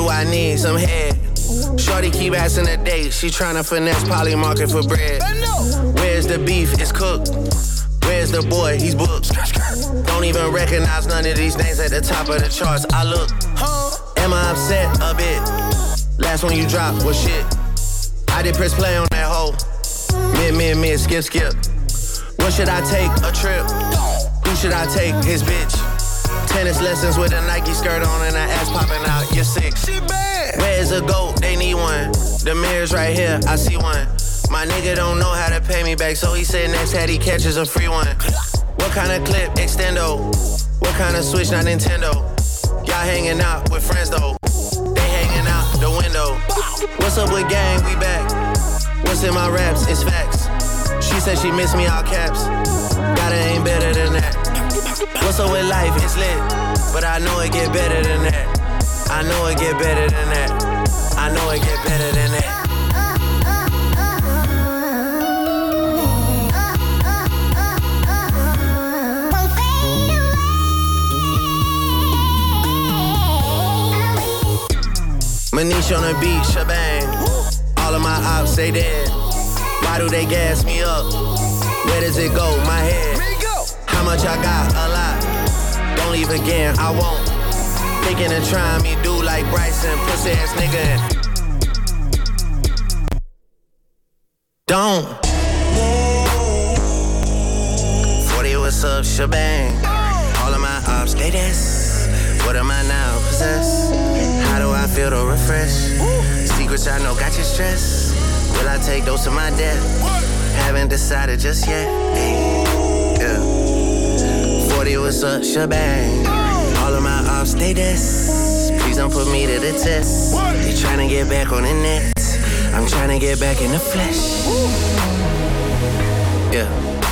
do I need? Some head. Shorty keep asking a date. She tryna finesse Polly Market for bread. Where's the beef? It's cooked. Where's the boy? He's booked. Don't even recognize none of these names at the top of the charts. I look. Am I upset? A bit. Last one you dropped was shit. I did press play on that hoe. Mid, skip. What should I take? A trip. Who should I take? His bitch. Tennis lessons with a Nike skirt on and her ass popping out. You're sick. She bad. Where's a goat? They need one. The mirror's right here. I see one. My nigga don't know how to pay me back, so he said next hat he catches a free one. What kind of clip? Extendo. What kind of switch? Not Nintendo. Y'all hanging out with friends though. They hanging out the window. What's up with gang? We back. What's in my raps? It's facts. She said she miss me, all caps. Gotta ain't better than that. What's up with life? It's lit. But I know it get better than that. I know it get better than that. I know it get better than that. Manish on the beach, shebang. All of my ops, they dead. Why do they gas me up? Where does it go? My head. How much I got? A lot. Don't leave again, I won't. Thinking of trying me, do like Bryson, pussy ass nigga. Don't. 40, what's up, shebang. All of my ops, they dance. What am I now, possessed? How do I feel to refresh? Secrets I know got you stressed. Will I take those to my death? Haven't decided just yet. Yeah. 40, what's up, shebang. All of my ops, they desk. Please don't put me to the test. They tryna get back on the net. I'm tryna get back in the flesh. Yeah.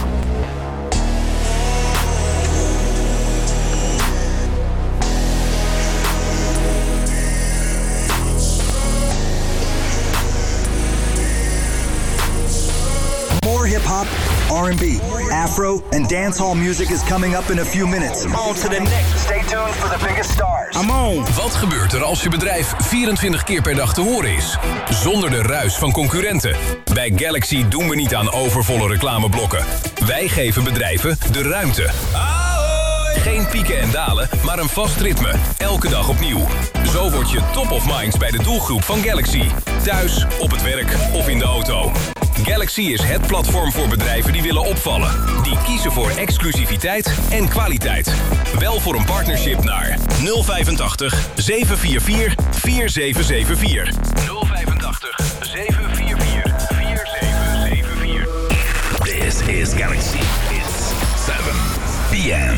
More hip-hop, R&B, Afro, and dancehall music is coming up in a few minutes. On to the next. Stay tuned for the biggest stars. I'm on. Wat gebeurt er als je bedrijf 24 keer per dag te horen is? Zonder de ruis van concurrenten. Bij Galaxy doen we niet aan overvolle reclameblokken. Wij geven bedrijven de ruimte. Geen pieken en dalen, maar een vast ritme. Elke dag opnieuw. Zo word je top of minds bij de doelgroep van Galaxy. Thuis, op het werk of in de auto. Galaxy is het platform voor bedrijven die willen opvallen. Die kiezen voor exclusiviteit en kwaliteit. Wel voor een partnership naar 085 744 4774. 085 744 4774. This is Galaxy. It's 7 p.m.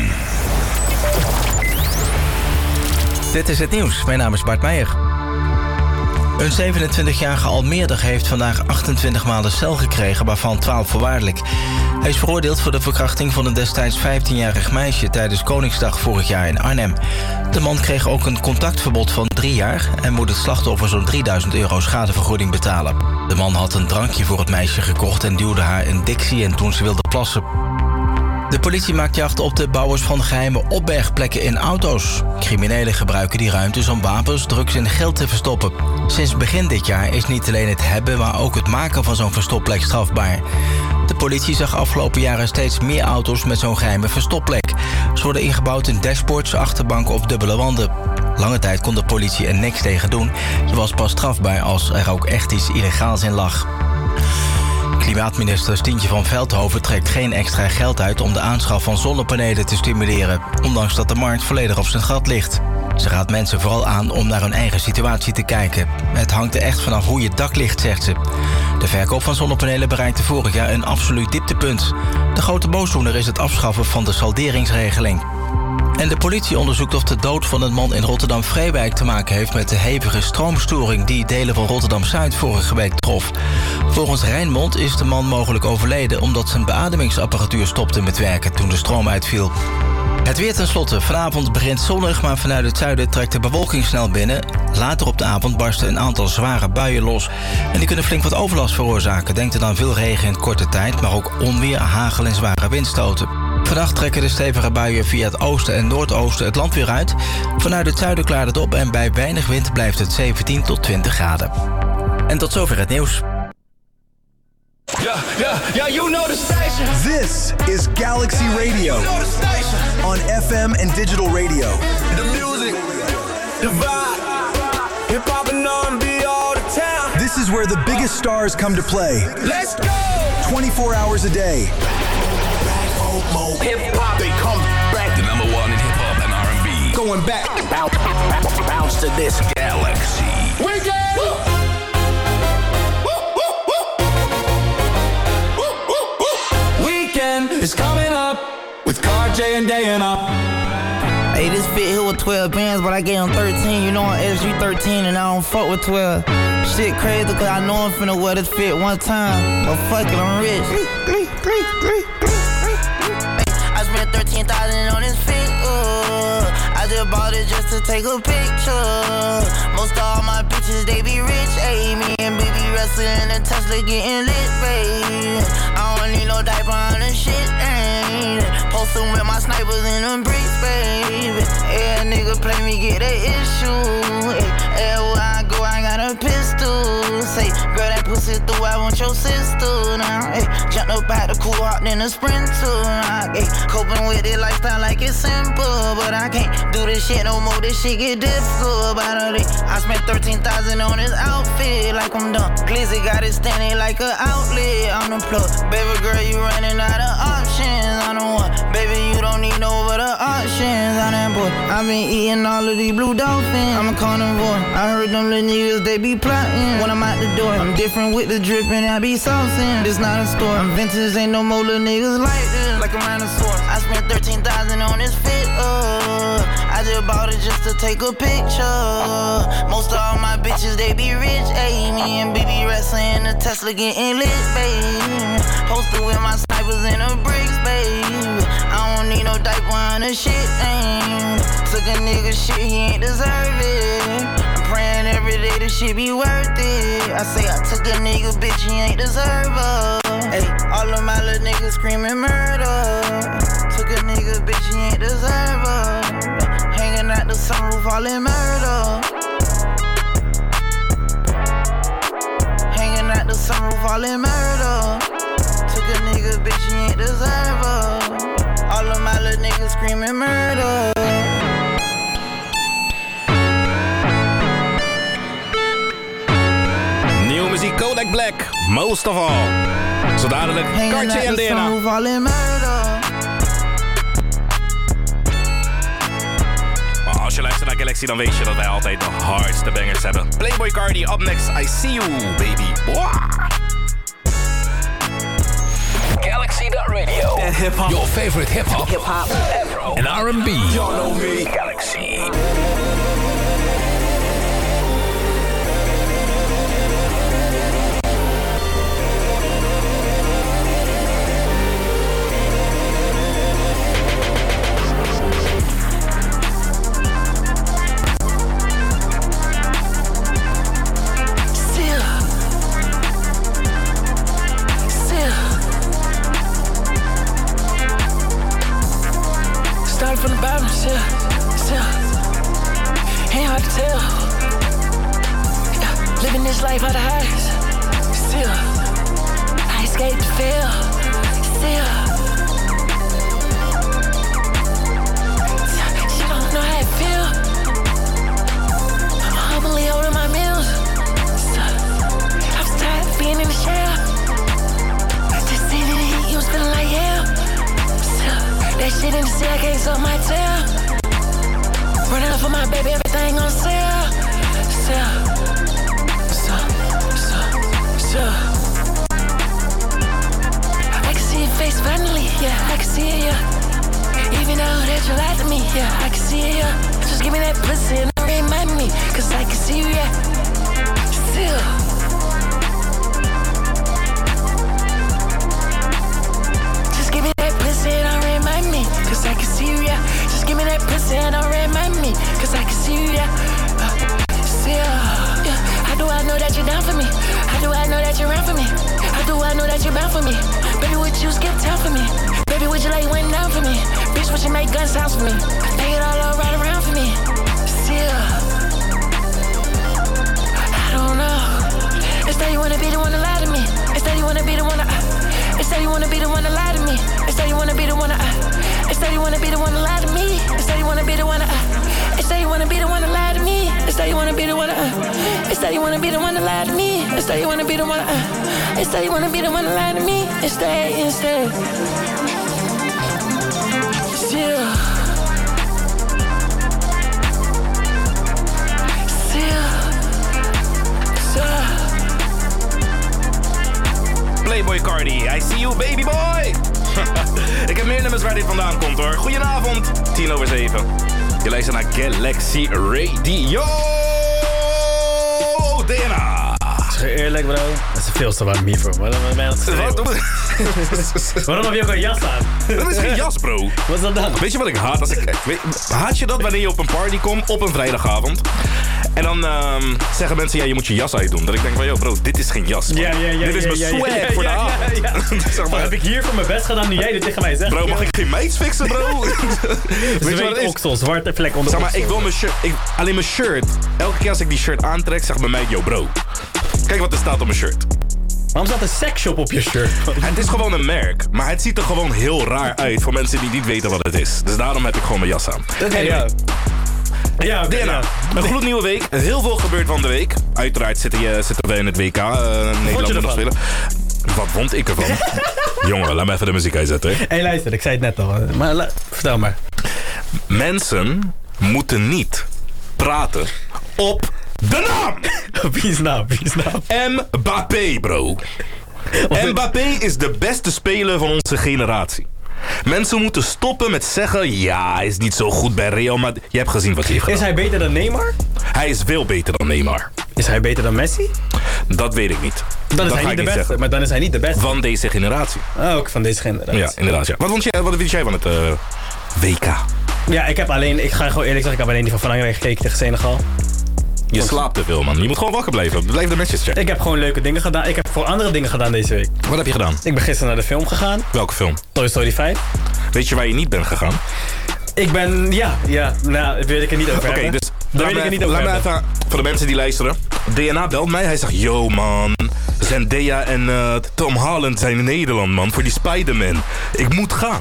Dit is het nieuws. Mijn naam is Bart Meijer. Een 27-jarige Almeerder heeft vandaag 28 maanden cel gekregen, waarvan 12 voorwaardelijk. Hij is veroordeeld voor de verkrachting van een destijds 15-jarig meisje tijdens Koningsdag vorig jaar in Arnhem. De man kreeg ook een contactverbod van 3 jaar en moet het slachtoffer zo'n €3000 schadevergoeding betalen. De man had een drankje voor het meisje gekocht en duwde haar in dictie en toen ze wilde plassen. De politie maakt jacht op de bouwers van geheime opbergplekken in auto's. Criminelen gebruiken die ruimtes om wapens, drugs en geld te verstoppen. Sinds begin dit jaar is niet alleen het hebben, maar ook het maken van zo'n verstopplek strafbaar. De politie zag afgelopen jaren steeds meer auto's met zo'n geheime verstopplek. Ze worden ingebouwd in dashboards, achterbanken of dubbele wanden. Lange tijd kon de politie er niks tegen doen. Het was pas strafbaar als er ook echt iets illegaals in lag. Klimaatminister Stientje van Veldhoven trekt geen extra geld uit om de aanschaf van zonnepanelen te stimuleren, ondanks dat de markt volledig op zijn gat ligt. Ze raadt mensen vooral aan om naar hun eigen situatie te kijken. Het hangt er echt vanaf hoe je dak ligt, zegt ze. De verkoop van zonnepanelen bereikte vorig jaar een absoluut dieptepunt. De grote boosdoener is het afschaffen van de salderingsregeling. En de politie onderzoekt of de dood van een man in Rotterdam-Vreewijk te maken heeft met de hevige stroomstoring die delen van Rotterdam-Zuid vorige week trof. Volgens Rijnmond is de man mogelijk overleden omdat zijn beademingsapparatuur stopte met werken toen de stroom uitviel. Het weer tenslotte. Vanavond begint zonnig, maar vanuit het zuiden trekt de bewolking snel binnen. Later op de avond barsten een aantal zware buien los. En die kunnen flink wat overlast veroorzaken. Denk er dan veel regen in korte tijd, maar ook onweer, hagel en zware windstoten. Vannacht trekken de stevige buien via het oosten en noordoosten het land weer uit. Vanuit het zuiden klaart het op en bij weinig wind blijft het 17 tot 20 graden. En tot zover het nieuws. Yeah, you know the station. This is Galaxy Radio. You know the station. On FM and digital radio. The music, the vibe, hip-hop and R&B all the time. This is where the biggest stars come to play. Let's go! 24 hours a day. Hip-hop, they come back. The number one in hip-hop and R&B. Going back. Bounce to this. Galaxy. Weekend! It's coming up with Car J and Day and Up. Hey, this fit here with 12 bands, but I gave him 13. You know I'm SG 13 and I don't fuck with 12. Shit crazy, cause I know I'm finna wear this fit one time. But fuck it, I'm rich. I spent 13,000 on this fit, I just bought it just to take a picture. Most of all my bitches, they be rich, ayy. Me and BB wrestling in the Tesla getting lit, babe. I don't need no diaper on this shit, ayy. Postin' with my snipers in them bricks, baby. Yeah, nigga play me, get that issue. Yeah, where I go, I got a pistol. Say, girl, that pussy through, I want your sister now. Hey, jumped up out the cool heart in a sprinter. Hey, coping with it lifestyle like it's simple, but I can't do this shit no more. This shit get difficult. About a day, I spent 13,000 on this outfit, like I'm done. Glizzy got it standing like an outlet on the plug. Baby girl, you running out of options on the one. Baby, you don't need no other options on that boy. I been eating all of these blue dolphins. I'm a carnivore. I heard them little niggas, they be plotting when I'm out the door. I'm different with the dripping, I be saucing. This not a store. I'm vintage, ain't no more little niggas like this, like a rhinoceros. I spent 13,000 on this fit, I just bought it just to take a picture. Most of all my bitches, they be rich, ayy. Me and BB wrestling in the Tesla getting lit, baby. Posted with my snipers in the bricks, baby. I don't need no diaper on the shit, ayy. Took a nigga shit, he ain't deserve it. I'm praying every day this shit be worth it. I say I took a nigga, bitch, he ain't deserve her. Ay, all of my little niggas screaming murder. Took a nigga, bitch, he ain't deserve her. Hanging out the sunroof, all in murder. Hanging out the sunroof, all in murder. Took a nigga, bitch, he ain't deserve her. All of my little niggas screaming murder. Nieuwe muziek Kodak Black, most of all. Zo dadelijk Cartier en DNA. Maar als je luistert naar Galaxy, dan weet je dat wij altijd de hardste bangers hebben. Playboy Cardi, up next, I see you, baby. Wow. Galaxy.radio. Your favorite hip-hop, Afro, and R&B. Y'all know me. Galaxy. From the bottom, still, ain't hard to tell. Living this life out of highs, still, I escaped to fail, still. She don't know how it feel. I'm humbly holding my meals. I was tired of being in the shell. Just see the heat, you was feeling like hell. That shit in the cell, I can't suck my tail. Running up for my baby, everything on sale. I can see your face finally, yeah, I can see it, yeah. Even though that you lied to me, yeah, I can see it, yeah. Just give me that pussy and remind me, cause I can see you, yeah. Still. Just give me that pussy and remind me, cause I can see you, yeah. Just give me that pussy and remind me, cause I can see you, yeah. Yeah. How do I know that you're down for me? How do I know that you're around for me? How do I know that you're bound for me? Baby, would you skip town for me? Baby, would you lay one down for me? Bitch, would you make gun sounds for me? Lay it all up right around for me. Still, I don't know. Instead you wanna be the one to lie to me. Instead you wanna be the one to instead you wanna be the one to lie to me. Instead you wanna be the one to instead you wanna be the one to lie to me. Instead you wanna be the one to instead you wanna be the one to lie to me. Instead you wanna be the one to instead you wanna be the one to lie to me. Instead you wanna be the one to instead you wanna be the one to lie to me. Instead Still Playboy Cardi, I see you baby boy. Ik heb meer nummers waar dit vandaan komt hoor. Goedenavond, 7:10. Je luistert naar Galaxy Radio. DNA. Zeg eerlijk bro, dat is veel te warm hiervoor. Waarom heb je ook een jas aan? Dat is geen jas bro. Wat is dat dan? Weet je wat ik haat? Haat je dat wanneer je op een party komt op een vrijdagavond? En dan zeggen mensen, ja, je moet je jas uitdoen. Dat ik denk van, yo bro, dit is geen jas. Man. Dit is mijn swag voor de avond. Zeg maar, heb ik hier voor mijn best gedaan nu jij dit tegen mij zegt? Bro, mag ik geen meids fixen, bro? Weet je wat het is? Oksel, zwarte vlek onder zeg maar, ik wil mijn shirt, alleen mijn shirt. Elke keer als ik die shirt aantrek, zegt mijn meid, yo bro. Kijk wat er staat op mijn shirt. Waarom staat een seksshop op je shirt? Het is gewoon een merk, maar het ziet er gewoon heel raar uit voor mensen die niet weten wat het is. Dus daarom heb ik gewoon mijn jas aan. Okay, ja, okay, DNA. Een gloednieuwe week. Heel veel gebeurt van de week. Uiteraard zitten we in het WK. Nederland nog spelen. Wat vond ik ervan? Jongen, laat me even de muziek uitzetten. Hé, hey, luister, ik zei het net al. Maar vertel maar. Mensen moeten niet praten op de naam! Wie is naam? Mbappé, bro. Mbappé is de beste speler van onze generatie. Mensen moeten stoppen met zeggen, ja, hij is niet zo goed bij Real, maar je hebt gezien wat hij heeft gedaan. Is hij beter dan Neymar? Hij is veel beter dan Neymar. Is hij beter dan Messi? Dat weet ik niet. Dan is hij niet de beste, zeggen. Maar dan is hij niet de beste. Van deze generatie. Oh, ook van deze generatie. Ja, inderdaad. Ja. Wat vind jij van het WK? Ja, ik ga gewoon eerlijk zeggen, ik heb alleen die van Frankrijk gekeken tegen Senegal. Je slaapt te veel, man. Je moet gewoon wakker blijven. Blijf de matches checken. Ik heb gewoon leuke dingen gedaan. Ik heb voor andere dingen gedaan deze week. Wat heb je gedaan? Ik ben gisteren naar de film gegaan. Welke film? Toy Story 5. Weet je waar je niet bent gegaan? Ik ben, nou, dat wil ik er niet over hebben. Oké, dus daar wil ik er niet over hebben. Laat me even, voor de mensen die luisteren. DNA belt mij. Hij zegt, yo man, Zendaya en Tom Holland zijn in Nederland, man. Voor die Spider-Man. Ik moet gaan.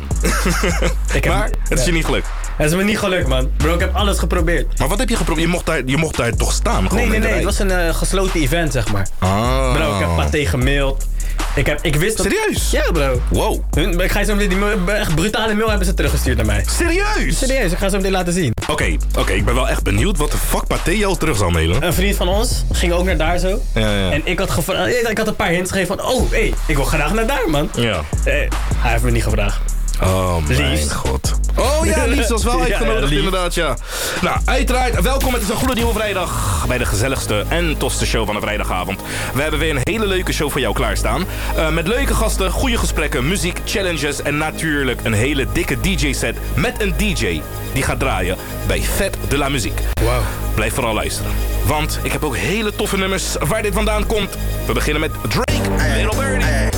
Maar het is je niet gelukt. Het is me niet gelukt, man. Bro, ik heb alles geprobeerd. Maar wat heb je geprobeerd? Je mocht daar toch staan? Gewoon nee. Het was een gesloten event, zeg maar. Ah. Bro, ik heb Pathé gemaild. Ik wist dat... Serieus? Ja, bro. Wow. Ik ga zo meteen die echt brutale mail hebben ze teruggestuurd naar mij. Serieus? Serieus, ik ga zo meteen laten zien. Oké, ik ben wel echt benieuwd wat de fuck Pathé jou terug zal mailen. Een vriend van ons ging ook naar daar zo. Ja. En ik had een paar hints gegeven van, ik wil graag naar daar, man. Ja. Hij heeft me niet gevraagd. Oh mijn Lies. god. Oh ja, Lies was wel uitgenodigd inderdaad, ja. Nou, uiteraard, welkom. Het is een gloednieuwe vrijdag bij de gezelligste en tofste show van de vrijdagavond. We hebben weer een hele leuke show voor jou klaarstaan. Met leuke gasten, goede gesprekken, muziek, challenges en natuurlijk een hele dikke DJ-set met een DJ die gaat draaien bij Vet de la Muziek. Wow. Blijf vooral luisteren, want ik heb ook hele toffe nummers waar dit vandaan komt. We beginnen met Drake, Little Birdie.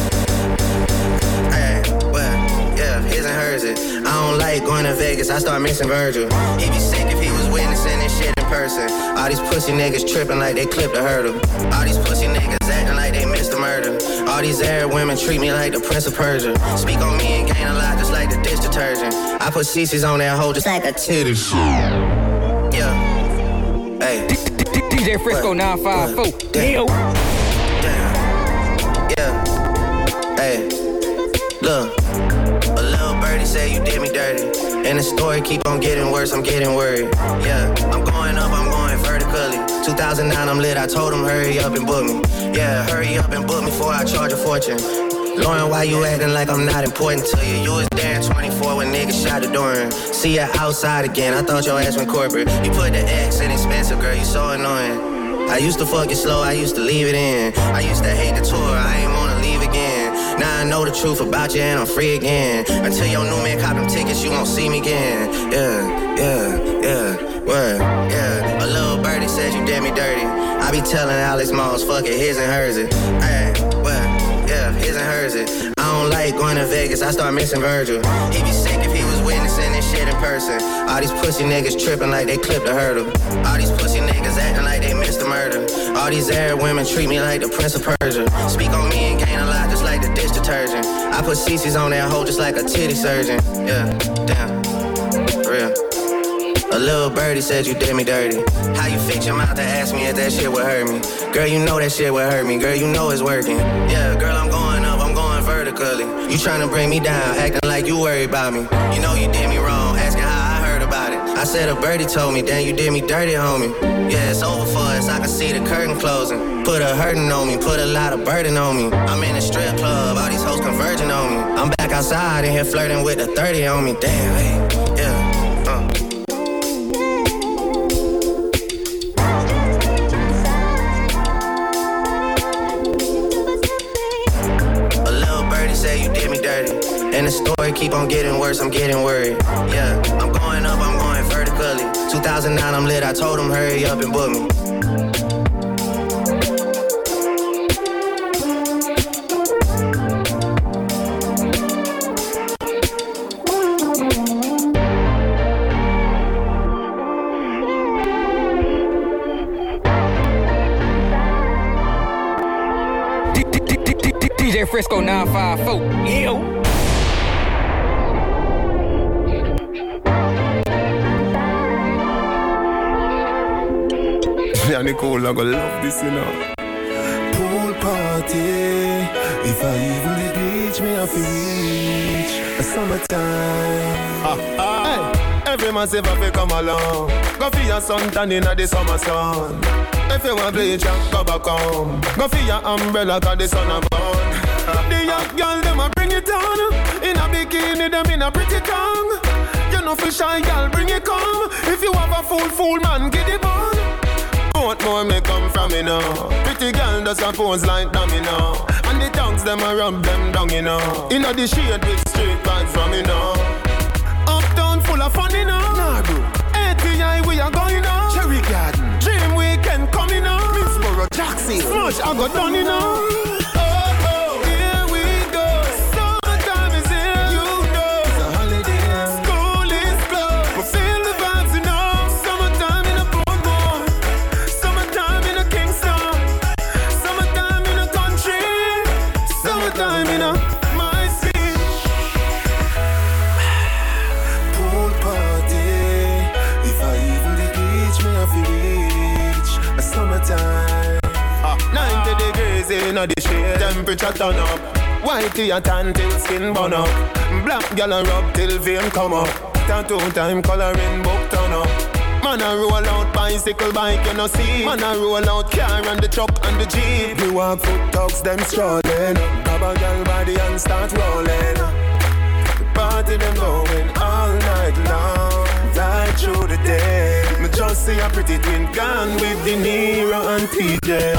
His and hers it. I don't like going to Vegas, I start mixing Virgil. He'd be sick if he was witnessing this shit in person. All these pussy niggas tripping like they clipped a hurdle. All these pussy niggas acting like they missed a murder. All these Arab women treat me like the Prince of Persia. Speak on me and gain a lot just like the dish detergent. I put CC's on that hoe just like a titty. Yeah. Hey. DJ Frisco 954. Damn. Yeah. Hey. Look. A little birdie say you did me dirty. And the story keep on getting worse, I'm getting worried. Yeah, I'm going up, I'm going vertically. 2009, I'm lit, I told him hurry up and book me. Yeah, hurry up and book me before I charge a fortune. Lauren, why you acting like I'm not important to you? You was there in 24 when niggas shot the door in. See ya outside again, I thought your ass went corporate. You put the X in expensive, girl, you so annoying. I used to fuck it slow, I used to leave it in. I used to hate the tour, I ain't wanna leave again. Now I know the truth about you and I'm free again. Until your new man cop them tickets, you won't see me again. Yeah, word, yeah. A little birdie says you did me dirty. I be telling Alex Moss, fuck it, his and hers it. Ay, what? Yeah, his and hers it. I don't like going to Vegas, I start missing Virgil. He'd be sick if he was witnessing this shit in person. All these pussy niggas tripping like they clipped a hurdle. All these pussy niggas acting like they missed a murder. All these Arab women treat me like the Prince of Persia. Speak on me and gain a lot just like the dish detergent. I put CC's on that hoe just like a titty surgeon. Yeah, damn, for real. A little birdie said you did me dirty. How you fix your mouth to ask me if that shit would hurt me? Girl, you know that shit would hurt me. Girl, you know it's working. Yeah, girl, I'm going up, I'm going vertically. You tryna bring me down, acting like you worried about me. You know you did me wrong, asking how I heard about it. I said a birdie told me, damn, you did me dirty, homie. Yeah, it's over for us, I can see the curtain closing. Put a hurting on me, put a lot of burden on me. I'm in a strip club, all these hoes converging on me. I'm back outside in here flirting with the 30 on me. Damn, hey, yeah. And the story keep on getting worse, I'm getting worried. Yeah, I'm going up, I'm going vertically. 2009, I'm lit, I told him hurry up and book me. DJ Frisco 954. Ew. Yeah, Nicole, I gonna love this, you know. Pool party. If I even the beach, me have to reach a summertime. Hey, every man say if come along. Go for your suntan in the summer sun. If you want bleach, go back home. Go for your umbrella, cause the sun a burn. The young girl, them a bring it down. In a bikini, them in a pretty tongue. You know for shy girl, bring it come. If you have a fool man, get it on. What more may come from me now? Pretty girl does a pose like dummy now. And the tongues them a rub them down, you know. You know the shade with straight vibes from me now. Uptown full of fun, you know. Nah, bro. ATI we are going now. Cherry Garden. Dream Weekend coming now. Minsboro, Jackson. Smush, I got done, you know. Inna the shade, temperature turn up. Whitey and tan till skin burn up. Black gyal a rub till vein come up. Tattoo time coloring book turn up. Man a roll out bicycle bike you no see. Man a roll out car and the truck and the jeep. We walk foot dogs them strolling. Grab a gyal body and start rolling. The party them going all night long. Right through the day. Me just see a pretty twin gone with De Niro and TJ.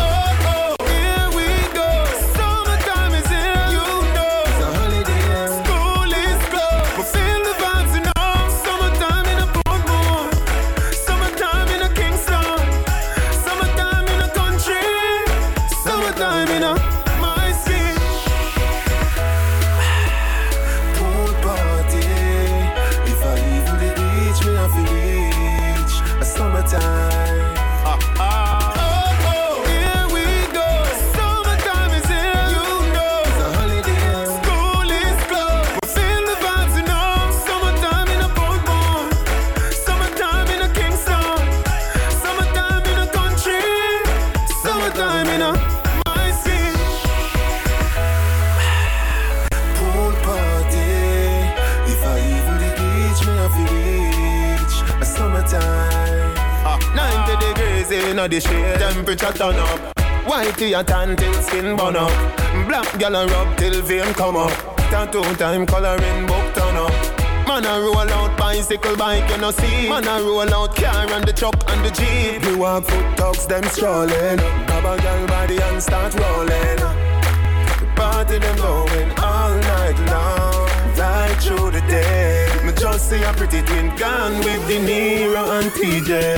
Inna the shade, temperature turn up. Whitey and tan till skin burn up. Black gyal a rub till vein come up. Tattoo time coloring book turn up. Man a roll out bicycle bike you no see. Man a roll out car and the truck and the jeep. We walk foot dogs them strolling. Grab a gyal body and start rolling. The party them going all night long. Right through the day. Me just see a pretty twin gone with De Niro and TJ.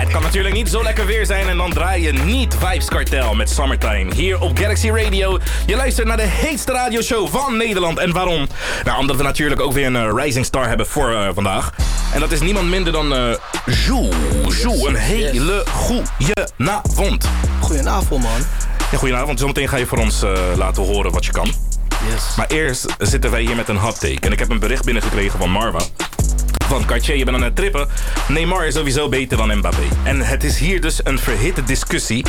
het kan natuurlijk niet zo lekker weer zijn en dan draai je niet Vibes Cartel met Summertime. Hier op Galaxy Radio. Je luistert naar de heetste radioshow van Nederland. En waarom? Nou, omdat we natuurlijk ook weer een rising star hebben voor vandaag. En dat is niemand minder dan Joe. Joe, een hele goede avond. Goedenavond, man. Ja, goedenavond. Zometeen ga je voor ons laten horen wat je kan. Yes. Maar eerst zitten wij hier met een hot take. En ik heb een bericht binnengekregen van Marwa. Van Cartier, je bent aan het trippen. Neymar is sowieso beter dan Mbappé. En het is hier dus een verhitte discussie.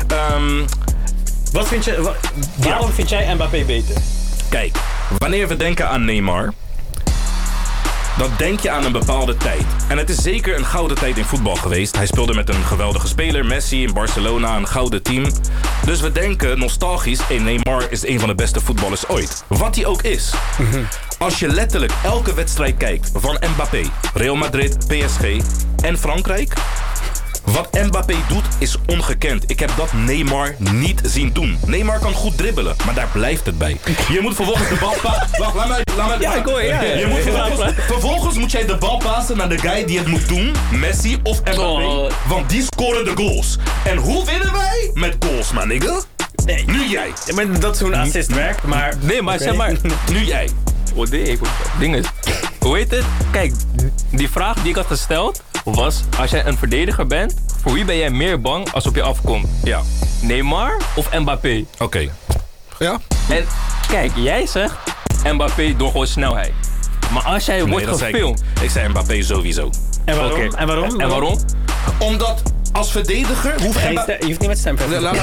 Wat vind je, waarom vind jij Mbappé beter? Kijk, wanneer we denken aan Neymar, dan denk je aan een bepaalde tijd. En het is zeker een gouden tijd in voetbal geweest. Hij speelde met een geweldige speler, Messi in Barcelona, een gouden team. Dus we denken nostalgisch, Neymar is een van de beste voetballers ooit. Wat hij ook is. Als je letterlijk elke wedstrijd kijkt van Mbappé, Real Madrid, PSG en Frankrijk. Wat Mbappé doet is ongekend. Ik heb dat Neymar niet zien doen. Neymar kan goed dribbelen, maar daar blijft het bij. Je moet vervolgens de bal passen. Laat me. Ja, ik hoor je. Je moet vervolgens moet jij de bal passen naar de guy die het moet doen. Messi of Mbappé. Want die scoren de goals. En hoe winnen wij? Met goals, man, nigga. Nee. Nu jij. Ja, maar dat is hoe een assist werkt, maar... Nee, maar zeg maar... Nu jij. Oh nee, ding is... Hoe heet het? Kijk, die vraag die ik had gesteld was... Als jij een verdediger bent, voor wie ben jij meer bang als op je afkomt? Ja. Neymar of Mbappé? Oké. Ja. En kijk, jij zegt Mbappé door gewoon snelheid. Maar als jij wordt gefilmd... Ik zei Mbappé sowieso. En waarom? Okay. En waarom? Omdat... Als verdediger hoeft je hoeft niet met stem.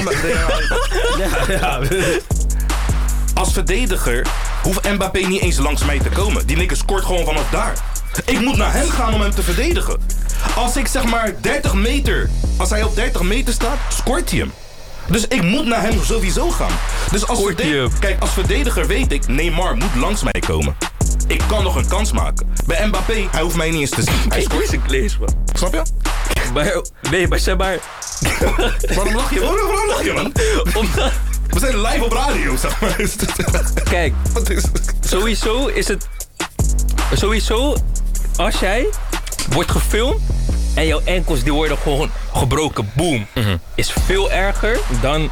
Als verdediger hoeft Mbappé niet eens langs mij te komen. Die nigger scoort gewoon vanaf daar. Ik moet naar hem gaan om hem te verdedigen. Als ik zeg maar 30 meter... Als hij op 30 meter staat, scoort hij hem. Dus ik moet naar hem sowieso gaan. Dus kijk, als verdediger weet ik... Neymar moet langs mij komen. Ik kan nog een kans maken. Bij Mbappé, hij hoeft mij niet eens te zien. Hij scoort zijn klees, man. Snap je? Maar zeg maar... Waarom lach je? Waarom lach je, man? Omdat... We zijn live op radio, zeg maar. Kijk, sowieso is het... Sowieso, als jij wordt gefilmd en jouw enkels die worden gewoon gebroken, boom, is veel erger dan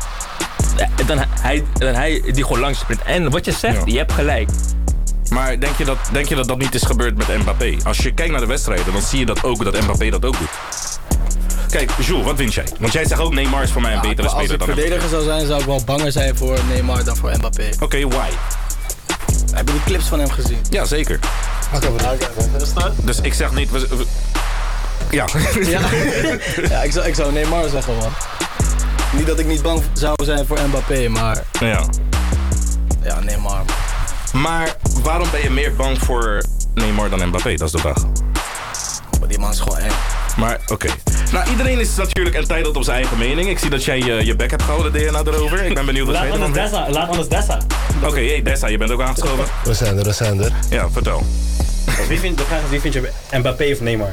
hij die gewoon langs sprint. En wat je zegt, je hebt gelijk. Maar denk je dat dat niet is gebeurd met Mbappé? Als je kijkt naar de wedstrijden, dan zie je dat ook, dat Mbappé dat ook doet. Kijk, Jules, wat vind jij? Want jij zegt ook Neymar is voor mij een betere speler dan Mbappé. Als ik verdediger zou zijn, zou ik wel banger zijn voor Neymar dan voor Mbappé. Oké, why? Heb je die clips van hem gezien? Ja, zeker. Dus ik zeg niet... Ja. Ja, ik zou Neymar zeggen, man. Niet dat ik niet bang zou zijn voor Mbappé, maar... Ja, Neymar. Maar waarom ben je meer bang voor Neymar dan Mbappé? Dat is de vraag. Maar die man is gewoon eng. Maar, oké. Nou, iedereen is natuurlijk entitled op zijn eigen mening. Ik zie dat jij je bek hebt gehouden, DNA erover. Ik ben benieuwd wat jij ervan vindt. Laat anders Dessa. Oké, hey Dessa, je bent ook aangeschoven. We zijn er. Ja, vertel. De vraag is, wie vind je Mbappé of Neymar?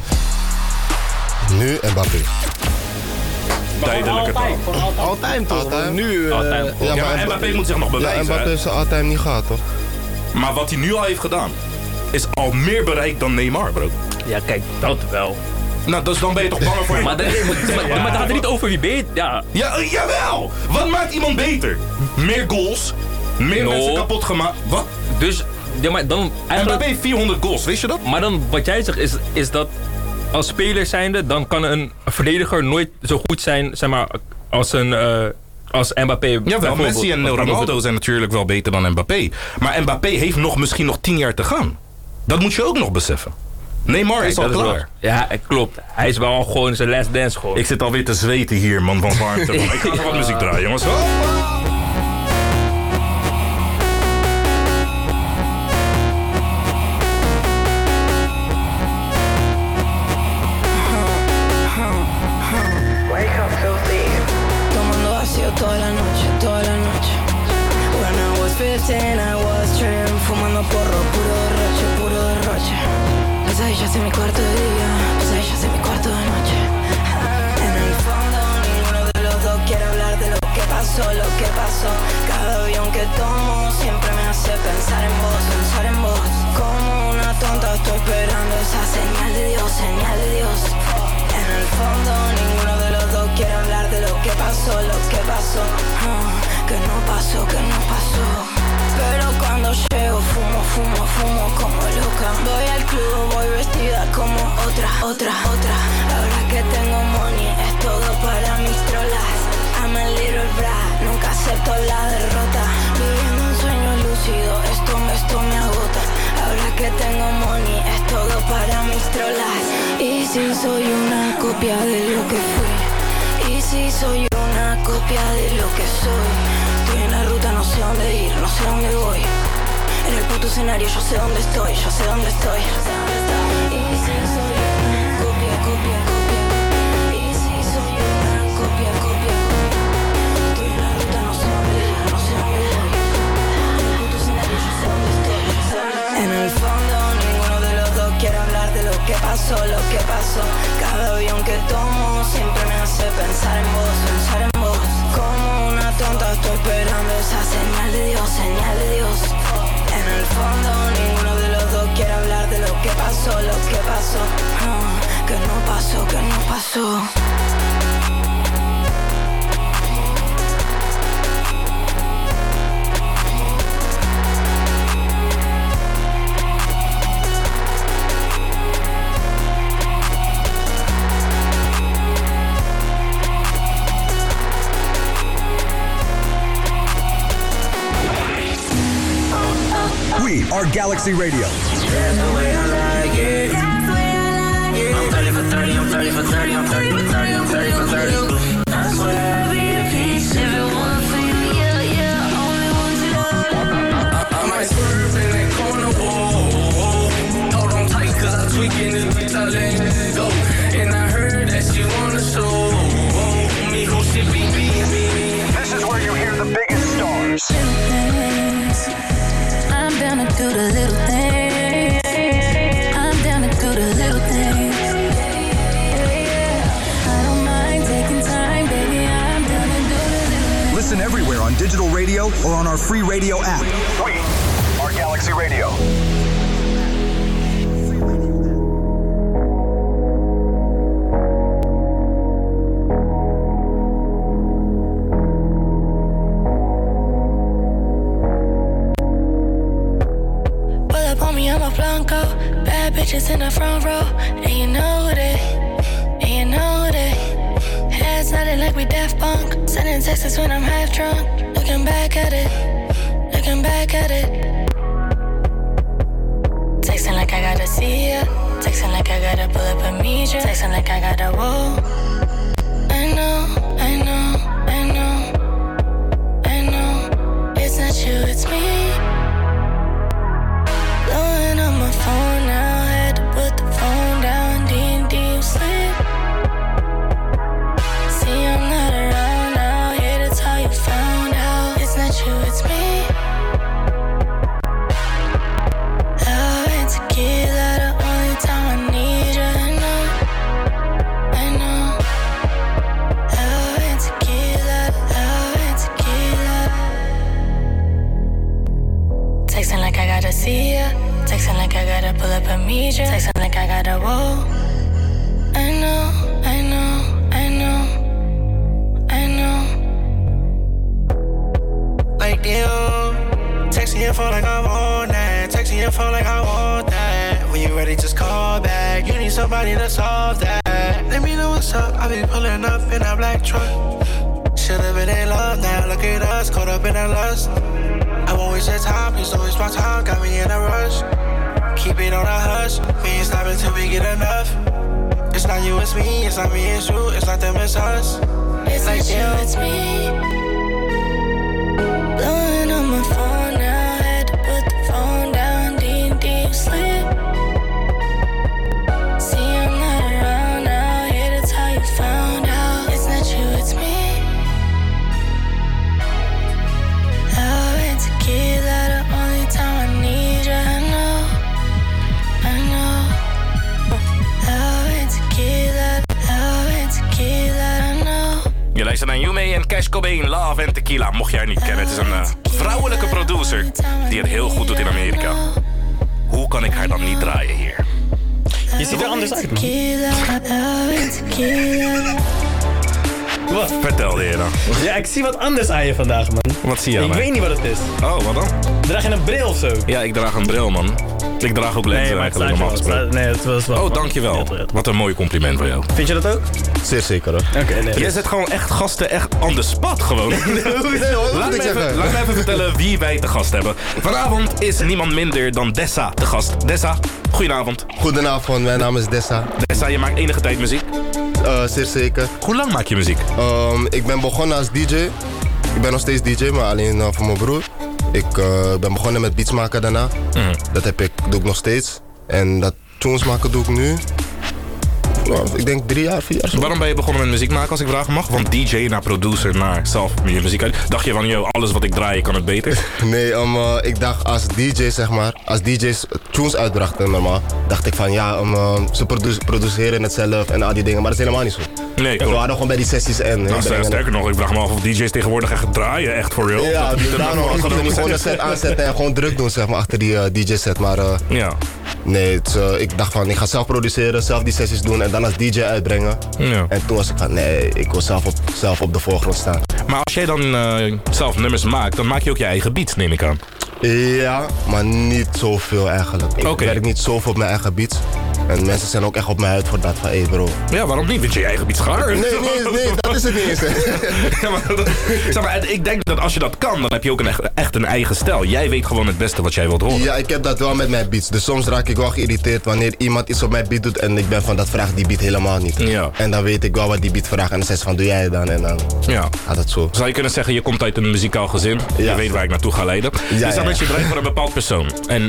Nu Mbappé. Duidelijke taal. Altijd toch? Altijd. Nu... Ja, maar Mbappé moet zich nog bewijzen. Ja, Mbappé heeft zijn altijd niet gehad, toch? Maar wat hij nu al heeft gedaan, is al meer bereikt dan Neymar, bro. Ja, kijk, dat wel. Nou, dus dan ben je toch banger voor hem. Maar dat gaat er niet over wie beter. Ja. Jawel! Wat maakt iemand beter? Meer goals, meer mensen kapot gemaakt. Wat? Dus, ja, maar dan Mbappé heeft 400 goals, wist je dat? Maar dan, wat jij zegt, is dat als speler zijnde, dan kan een verdediger nooit zo goed zijn, zeg maar, als Mbappé. Jawel, Messi en Ronaldo zijn natuurlijk wel beter dan Mbappé. Maar Mbappé heeft misschien nog 10 jaar te gaan. Dat moet je ook nog beseffen. Neymar is al klaar. Ja, klopt. Hij is wel gewoon zijn last dance gewoon. Ik zit alweer te zweten hier, man, van warmte. Ik ga even wat muziek draaien, jongens. Tomando vacío toda la noche, toda la noche. When I was 15, I was trim, fumando porro, puro derroche. Pesadillas en mi cuarto de día, pesadillas en mi cuarto de noche. En el fondo, ninguno de los dos quiere hablar de lo que pasó, pasó, lo que pasó, que no pasó, que no pasó. Pero cuando llego fumo, fumo, fumo como loca. Voy al club, voy vestida como otra. Ahora que tengo money es todo para mis trolas. I'm a little brat, nunca acepto la derrota. Viviendo un sueño lúcido, esto me agota. Ahora que tengo money es todo para mis trolas. Y si soy una copia de lo que fui, y si soy una copia de lo que soy. Estoy en la ruta, no sé dónde ir, no sé dónde voy. En el puto escenario yo sé dónde estoy, yo sé dónde estoy. Y si soy una copia, copia, copia. Y si soy una copia, copia, copia. Estoy en la ruta, no sé dónde ir, no sé dónde voy. En el puto escenario yo sé dónde estoy, yo sé dónde estoy. En el fondo ninguno de los dos quiere hablar de lo que pasó, lo que pasó. Cada avión que tomo siempre me hace pensar en vos, pensar en vos. Como una tonta estoy esperando esa señal de Dios, señal de Dios. En el fondo ninguno de los dos quiere hablar de lo que pasó, lo que pasó. Que no pasó, que no pasó. We are Galaxy Radio. That's the way I like it. That's the way I like it. I'm 30 for 30, I'm 30 for 30, I'm 30 for 30, I'm 30 for 30. I swear I'll be a piece if it wasn't for you, yeah, yeah. Only one to love. I might swerve in that corner, whoa. Hold on tight, cause I'm tweaking this bitch, I let it go. And I heard that she wanna show me who she be. This is where you hear the biggest stars. I'm down to do the little things. I'm down to do the little things. I don't mind taking time, baby. I'm down to do the little things. Listen everywhere on digital radio or on our free radio app. We are Galaxy Radio. Bad bitches in the front row, and you know it, and you know it. Heads nodding like we Daft Punk, sending texts when I'm half drunk. Looking back at it, looking back at it. Texting like I gotta see ya, texting like I gotta pull up and meet ya, texting like I gotta whoa. I know, I know, I know, I know. It's not you, it's me. Blowing up my phone now, had to put the phone down, deep sleep. See, I'm not around now, yeah, that's how you found out. It's not you, it's me. Love and tequila, the only time I need you, I know, I know. Love and tequila, love and tequila. Texting like I gotta see ya, texting like I gotta pull up and meet ya, texting like I gotta whoa. I know, I know, I know, I know. Like damn, texting your phone like I want that, texting your phone like I want that. When you ready, just call back. You need somebody to solve that. Let me know what's up. I be pulling up in a black truck. Should've been in love now. Look at us, caught up in that lust. I won't waste your time, please don't waste my time. Got me in a rush. Keep it on a hush. We ain't stopping till we get enough. It's not you, it's me. It's not me, it's you. It's not them, it's us. It's like you, it's me. Blowing on my phone now, had to put the phone down, deep sleep. See, I'm not around now, yeah, that's how you found out. It's not you, it's me. Love and tequila, the only time I need you, I know, I know. Love and tequila, I know. Je luistert naar Yume en Cash Cobain, Love and Tequila. Mocht jij haar niet kennen, het is een vrouwelijke producer die het heel goed doet in Amerika. Hoe kan ik haar dan niet draaien hier? Je ziet er anders uit, man. Wat? Vertel de heren. Ja, ik zie wat anders aan je vandaag, man. Wat zie je aan Ik mij? weet niet wat het is. Oh, wat dan? Draag je een bril of zo? Ja, ik draag een bril, man. Ik draag ook lenzen eigenlijk normaal gesproken. Nee, het was wel. Oh, dankjewel. Wat een mooi compliment van jou. Vind je dat ook? Zeer zeker hoor. Oké, nee. Jij zet gewoon echt gasten echt on the spot gewoon. Laat me even vertellen wie wij te gast hebben. Vanavond is niemand minder dan Dessa te gast. Dessa, goedenavond. Goedenavond, mijn naam is Dessa. Dessa, je maakt enige tijd muziek? Zeer zeker. Hoe lang maak je muziek? Ik ben begonnen als DJ. Ik ben nog steeds DJ, maar alleen voor mijn broer. Ik ben begonnen met beats maken daarna. Dat doe ik nog steeds. En dat tunes maken doe ik nu. Nou, ik denk 3 jaar, 4 jaar zo. Waarom ben je begonnen met muziek maken als ik vragen mag? Van DJ naar producer naar zelf je muziek uit. Dacht je van, yo, alles wat ik draai kan het beter? Nee, ik dacht als DJ zeg maar, als DJ's tunes uitbrachten normaal, dacht ik van ja, ze produceren het zelf en al die dingen, maar dat is helemaal niet zo. Nee, we hadden gewoon bij die sessies en... Nou, sterker nog, ik vraag me af of DJ's tegenwoordig echt draaien, echt voor real. Ja, dus daarom moeten we niet gewoon een set aanzetten en gewoon druk doen zeg maar, achter die DJ-set, maar... ja. Nee, ik dacht van, ik ga zelf produceren, zelf die sessies doen en dan als DJ uitbrengen. Ja. En toen was ik van, nee, ik wil zelf op de voorgrond staan. Maar als jij dan zelf nummers maakt, dan maak je ook je eigen beats, neem ik aan. Ja, maar niet zoveel eigenlijk. Ik werk niet zoveel op mijn eigen beats. En mensen zijn ook echt op mij uit voor dat van, hey bro. Ja, waarom niet? Vind je je eigen beats gaar? Nee, dat is het niet eens. Ja, maar ik denk dat als je dat kan, dan heb je ook echt een eigen stijl. Jij weet gewoon het beste wat jij wilt horen. Ja, ik heb dat wel met mijn beats. Dus soms raak ik wel geïrriteerd wanneer iemand iets op mijn beat doet en ik ben van, dat vraagt die beat helemaal niet. Ja. En dan weet ik wel wat die beat vraagt en dan zegt ze van, doe jij het dan? En dan gaat het zo. Zou je kunnen zeggen, je komt uit een muzikaal gezin. Je weet waar ik naartoe ga leiden. Dus dan dat je draait voor een bepaald persoon. En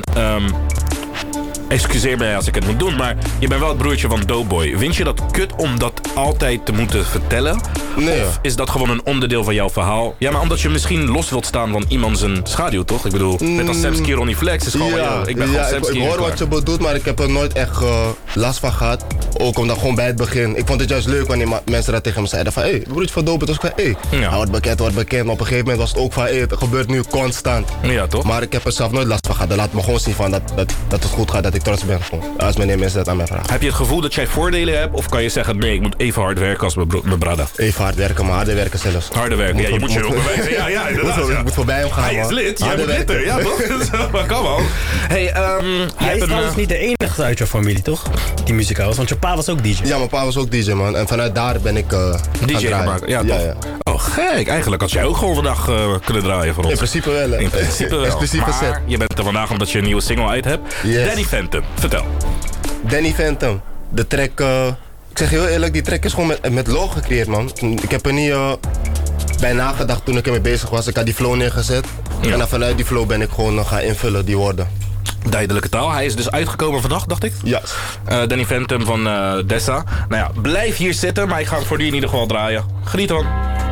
excuseer mij als ik het moet doen, maar je bent wel het broertje van Doughboy. Vind je dat kut om dat altijd te moeten vertellen? Nee. Of is dat gewoon een onderdeel van jouw verhaal? Ja, maar omdat je misschien los wilt staan van iemand zijn schaduw, toch? Ik bedoel, net als Samsky Ronnie Flex is gewoon ik ben gewoon Samsky. Ik hoor wat je bedoelt, maar ik heb er nooit echt last van gehad. Ook omdat gewoon bij het begin. Ik vond het juist leuk wanneer mensen dat tegen me zeiden van, hey, broertje van Doughboy. Dus ik van, hey, wordt bekend. Maar op een gegeven moment was het ook van, hey, het gebeurt nu constant. Ja, toch? Maar ik heb er zelf nooit last van gehad. Dat laat me gewoon zien van dat het goed gaat, dat ik trots ben gewoon. Als meneer mensen dat aan mij vragen. Heb je het gevoel dat jij voordelen hebt? Of kan je zeggen, nee, ik moet even hard werken als mijn brada? Even hard werken, maar harder werken zelfs. Harder werken, je moet je ook bewijzen. Ja, inderdaad. Je moet voorbij hem gaan, hij is lid, jij moet lid, ja toch? Maar kan wel. Hey, hij is trouwens niet de enige uit jouw familie, toch? Die muzikaal was, want je pa was ook DJ. Ja, mijn pa was ook DJ, man. En vanuit daar ben ik DJ gaan maken. Ja, toch? Ja. Oh, gek. Eigenlijk had jij ook gewoon vandaag kunnen draaien voor ons. In principe wel, hè? In principe wel. Exclusieve set. Je bent er vandaag omdat je een nieuwe single uit hebt. Yes. Danny Phantom, vertel. Danny Phantom. De track, ik zeg je heel eerlijk, die track is gewoon met log gecreëerd, man. Ik heb er niet bij nagedacht toen ik ermee bezig was. Ik had die flow neergezet. Ja. En dan vanuit die flow ben ik gewoon gaan invullen, die woorden. Duidelijke taal. Hij is dus uitgekomen vandaag, dacht ik? Ja. Danny Phantom van Dessa. Nou ja, blijf hier zitten, maar ik ga hem voor die in ieder geval draaien. Geniet ervan.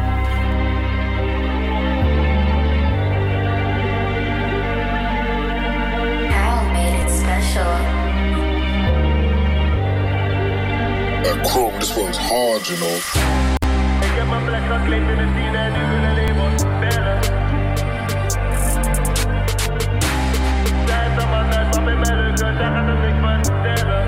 Chrome, this one's hard, you know. Ik heb mijn plek geclaimd in de scene en nu willen labels bellen. Zij heeft een man uit, maar bij mij lukt het, zij gaat er niks van stellen.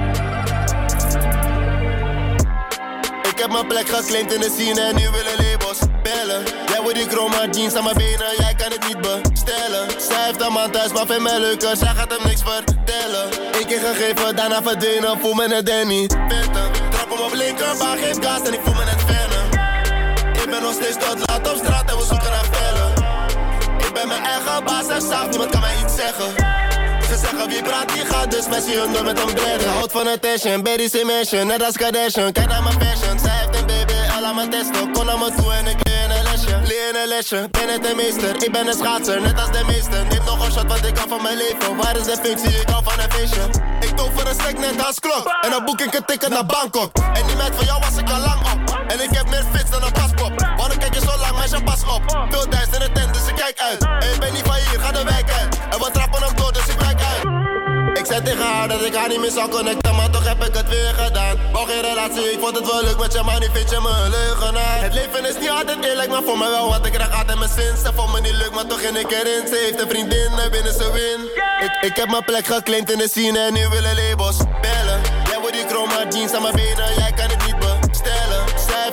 Ik heb mijn plek geclaimd in de scene en nu willen labels bellen. Jij wordt die chroma jeans aan mijn benen, jij kan het niet bestellen. Zij heeft een man thuis, maar vindt mij leuker, zij gaat hem niks vertellen. Eén keer gegeven, daarna verdwenen, voel me net Danny Phantom. Trap hem op linkerbaan, geef gas en ik voel me net Venom. Ik ben nog steeds tot laat op straat en we zoeken naar vellen. Ik ben mijn eigen baas en zacht, niemand kan mij iets zeggen. Ze zeggen wie praat die gaat, dus Messi hun door met een blender. Houd van attention, baby say mansion, net als Kardashian. Kijk naar mijn fashion, zij heeft een baby, al aan mijn testen. Kom naar me toe en ik leer een lesje. Leer een lesje, ben het de meester, ik ben een schaatser, net als de meester. Neem nog een shot, want ik hou van mijn leven. Waar is de functie, ik hou van een feestje. Ik doe voor een stek net als klok, en dan boek ik een ticket naar Bangkok. En die meid van jou was ik al lang op, en ik heb meer fits dan een paspop. Waarom kijk je zo lang, meisje, pas op. Veel thuis in de tent, dus ik kijk uit. En ik ben niet van hier, ga de wijk uit. En we trappen hem door, dus ik wijk uit. Ik zei tegen haar dat ik haar niet meer zou connecten, maar toch heb ik het weer gedaan. Wou geen relatie, ik vond het wel leuk met je, maar nu vind je me een leugenaar. Het leven is niet altijd eerlijk, maar voor mij wel, want ik krijg altijd mijn zin. Ze vond me niet leuk, maar toch in ik erin. Ze heeft een vriendin en binnen ze win. Ik heb mijn plek geclaimd in de scene en nu willen labels bellen. Jij wordt die chroma jeans aan mijn benen, jij kan het niet bestellen. Zij heeft een man thuis,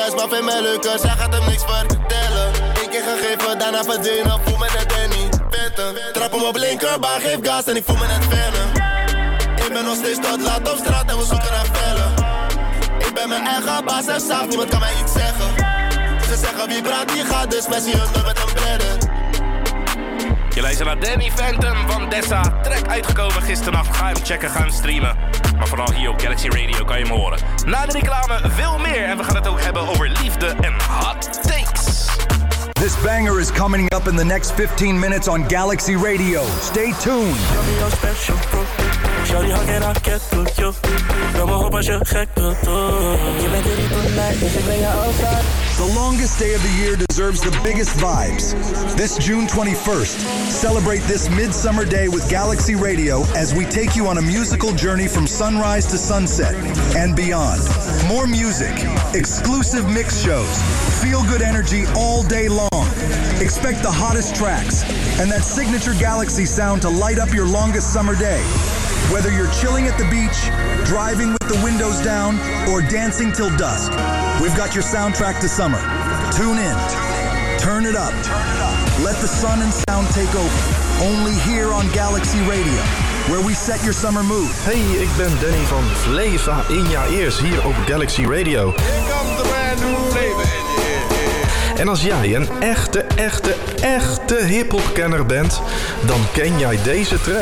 thuis, maar vind mij leuker, zij gaat hem niks vertellen. Eén keer gegeven, daarna verdwenen, voel me net Danny Phantom. Trap hem op linkerbaan, geef gas en ik voel me net Venom. Ik ben nog steeds tot laat op straat en we zoeken naar vellen. Ik ben mijn eigen baas en zacht, niemand kan mij iets zeggen. Ze zeggen wie praat, die gaat, dus Messi hun met een bredden. Je luistert naar Danny Phantom van Dessa. Track uitgekomen gisternacht. Ga hem checken, ga hem streamen. Maar vooral hier op Galaxy Radio kan je hem horen. Na de reclame veel meer. En we gaan het ook hebben over liefde en hot takes. This banger is coming up in the next 15 minutes on Galaxy Radio. Stay tuned. Shawty, how can I get to you? Wil me op als je gek wilt doen. Je bent er niet voor mij, dus ik ben je altijd. The longest day of the year deserves the biggest vibes. This June 21st, celebrate this midsummer day with Galaxy Radio as we take you on a musical journey from sunrise to sunset and beyond. More music, exclusive mix shows, feel-good energy all day long. Expect the hottest tracks and that signature Galaxy sound to light up your longest summer day. Whether you're chilling at the beach, driving with the windows down, or dancing till dusk, we've got your soundtrack to summer. Tune in. Turn it up. Let the sun and sound take over. Only here on Galaxy Radio, where we set your summer mood. Hey, ik ben Danny van Flava in Ja Eers hier op Galaxy Radio. Here comes the brand new flavor. En als jij een echte hiphop-kenner bent, dan ken jij deze track.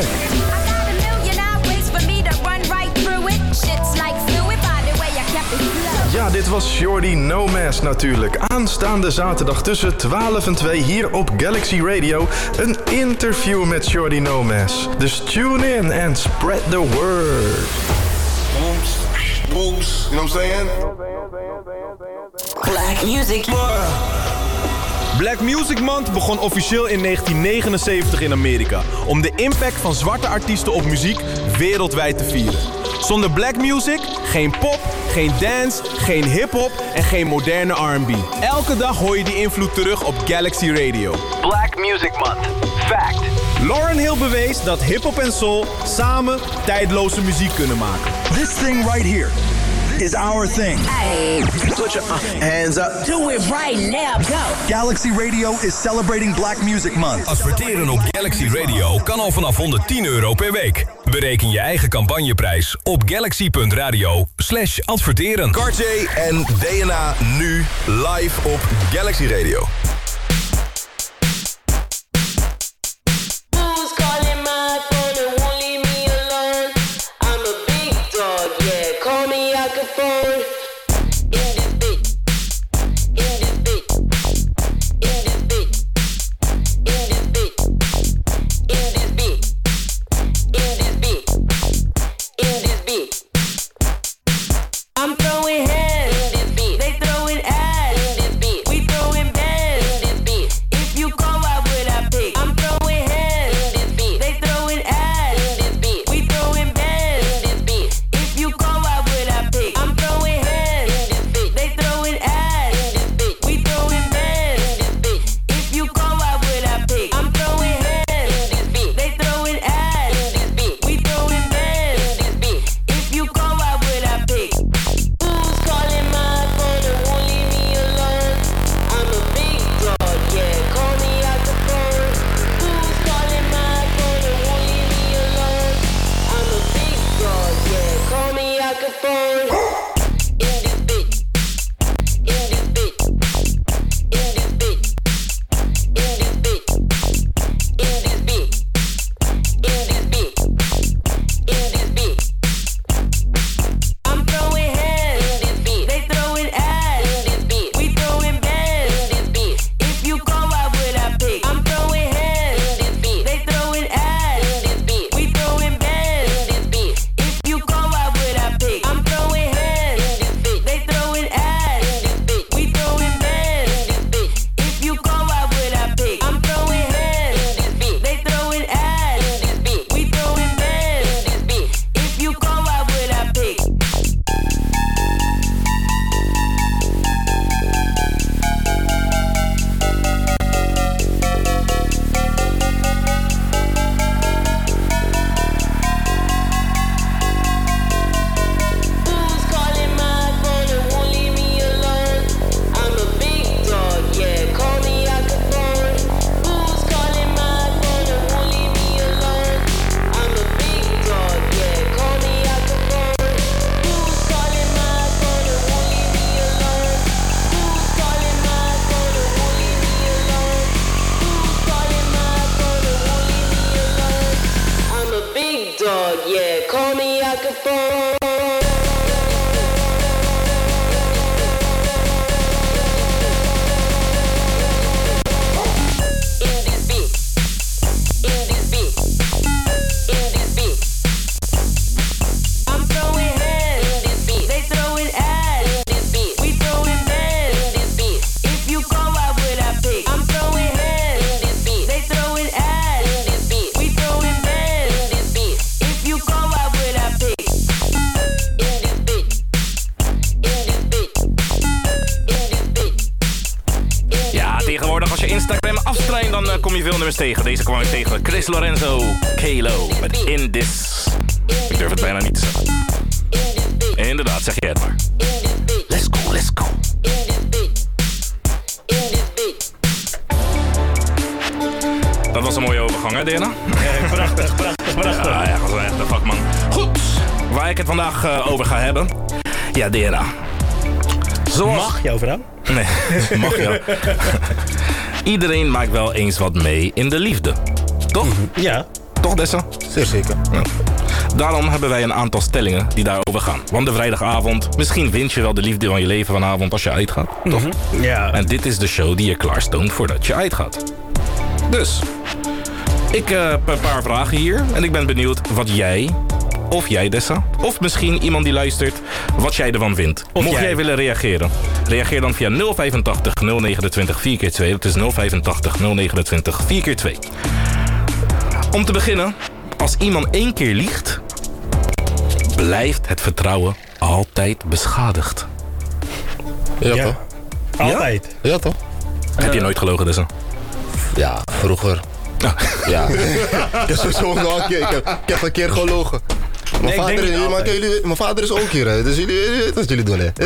Ja, dit was Shorty No Mask natuurlijk. Aanstaande zaterdag tussen 12 en 2 hier op Galaxy Radio. Een interview met Shorty No Mask. Dus tune in and spread the word. Booms, you know what I'm saying? Black Music. Black Music Month begon officieel in 1979 in Amerika, om de impact van zwarte artiesten op muziek wereldwijd te vieren. Zonder black music, geen pop, geen dance, geen hip-hop en geen moderne R&B. Elke dag hoor je die invloed terug op Galaxy Radio. Black Music Month. Fact. Lauryn Hill bewees dat hip-hop en soul samen tijdloze muziek kunnen maken. This thing right here is our thing. Hey, put your hands up. Do it right now, go. Galaxy Radio is celebrating Black Music Month. Adverteren op Galaxy Radio kan al vanaf €110 per week. Bereken je eigen campagneprijs op galaxy.radio/adverteren. Cartier en DNA nu live op Galaxy Radio. I'm throwing hands, they throwing ass, we throwing bands. Dan kom je veel nummers tegen. Deze kwam ik tegen. Chris Lorenzo, Kalo met In This. Ik durf het bijna niet te zeggen. Inderdaad, zeg je het maar. Let's go, let's go. Dat was een mooie overgang, hè, Diana? Ja, prachtig. Ja, dat was echt een vakman. Goed, waar ik het vandaag over ga hebben. Ja, Diana. Mag jouw vrouw? Nee, mag jou. Iedereen maakt wel eens wat mee in de liefde. Toch? Ja. Toch, Dessa? Zeer zeker. Ja. Daarom hebben wij een aantal stellingen die daarover gaan. Want de vrijdagavond, misschien vind je wel de liefde van je leven vanavond als je uitgaat. Toch? Ja. En dit is de show die je klaarstoomt voordat je uitgaat. Dus, ik heb een paar vragen hier. En ik ben benieuwd wat jij, of jij Dessa, of misschien iemand die luistert, wat jij ervan vindt. Of Mocht jij willen reageren, reageer dan via 085 029 4x2. Dat is 085 029 4x2. Om te beginnen, als iemand 1 keer liegt, blijft het vertrouwen altijd beschadigd. Ja, toch? Altijd? Ja, toch? Heb je nooit gelogen, Dessa? Ja, vroeger. Ja. Ik heb sowieso nog een keer. Ik heb een keer gelogen. Mijn vader is ook hier, hè. Dus jullie weten wat jullie doen, hè.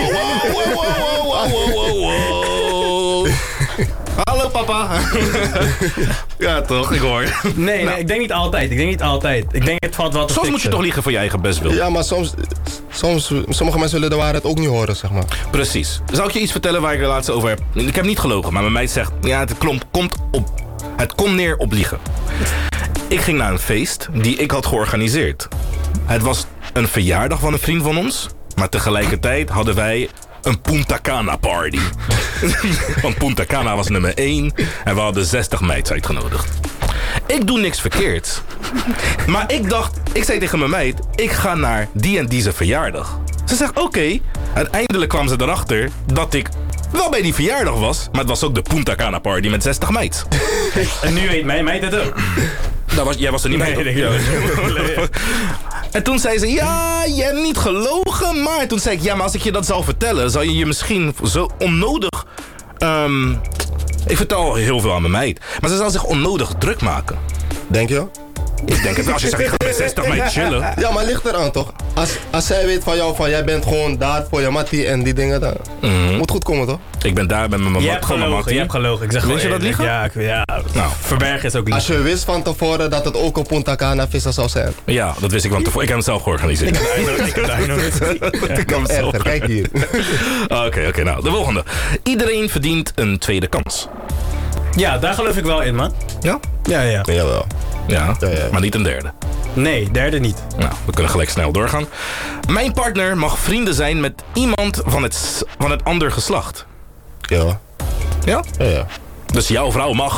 Wow. Hallo, papa. Ja, toch? Ik hoor. Nee, ik denk niet altijd. Ik denk het valt wel te Soms moet je toch liegen voor je eigen bestwil. Ja, maar soms sommige mensen willen de waarheid ook niet horen, zeg maar. Precies. Zal ik je iets vertellen waar ik de laatste over heb? Ik heb niet gelogen, maar mijn meid zegt, ja, het komt neer op liegen. Ik ging naar een feest die ik had georganiseerd. Het was een verjaardag van een vriend van ons, maar tegelijkertijd hadden wij een Punta Cana party. Want Punta Cana was nummer 1 en we hadden 60 meids uitgenodigd. Ik doe niks verkeerds. Maar ik zei tegen mijn meid, ik ga naar die en die zijn verjaardag. Ze zegt oké. Uiteindelijk kwam ze erachter dat ik wel bij die verjaardag was, maar het was ook de Punta Cana party met 60 meids. En nu weet mijn meid het ook. Jij was er niet mee. Nee. En toen zei ze, ja, je hebt niet gelogen, maar... Toen zei ik, ja, maar als ik je dat zou vertellen, zou je je misschien zo onnodig... Ik vertel heel veel aan mijn meid, maar ze zou zich onnodig druk maken. Denk je? Ik denk het wel, als je zegt, ik ga met 60 meid chillen. Ja, maar ligt eraan toch? Als zij weet van jou, van jij bent gewoon daar voor je mattie en die dingen, dan moet goed komen toch? Ik ben daar met mijn mattie. Je hebt gelogen. Ik zeg Weet je dat liegen? Ja. Nou. Verbergen is ook liegen. Als je wist van tevoren dat het ook een Punta Cana vissen zou zijn. Ja, dat wist ik van tevoren. Ik heb het zelf georganiseerd. Ik heb hem erger, kijk hier. Oké, nou, de volgende. Iedereen verdient een tweede kans. Ja, daar geloof ik wel in, man. Ja? Ja. Jawel. Ja, maar niet een derde. Nee, derde niet. Nou, we kunnen gelijk snel doorgaan. Mijn partner mag vrienden zijn met iemand van het ander geslacht. Ja. Ja? Ja. Dus jouw vrouw mag...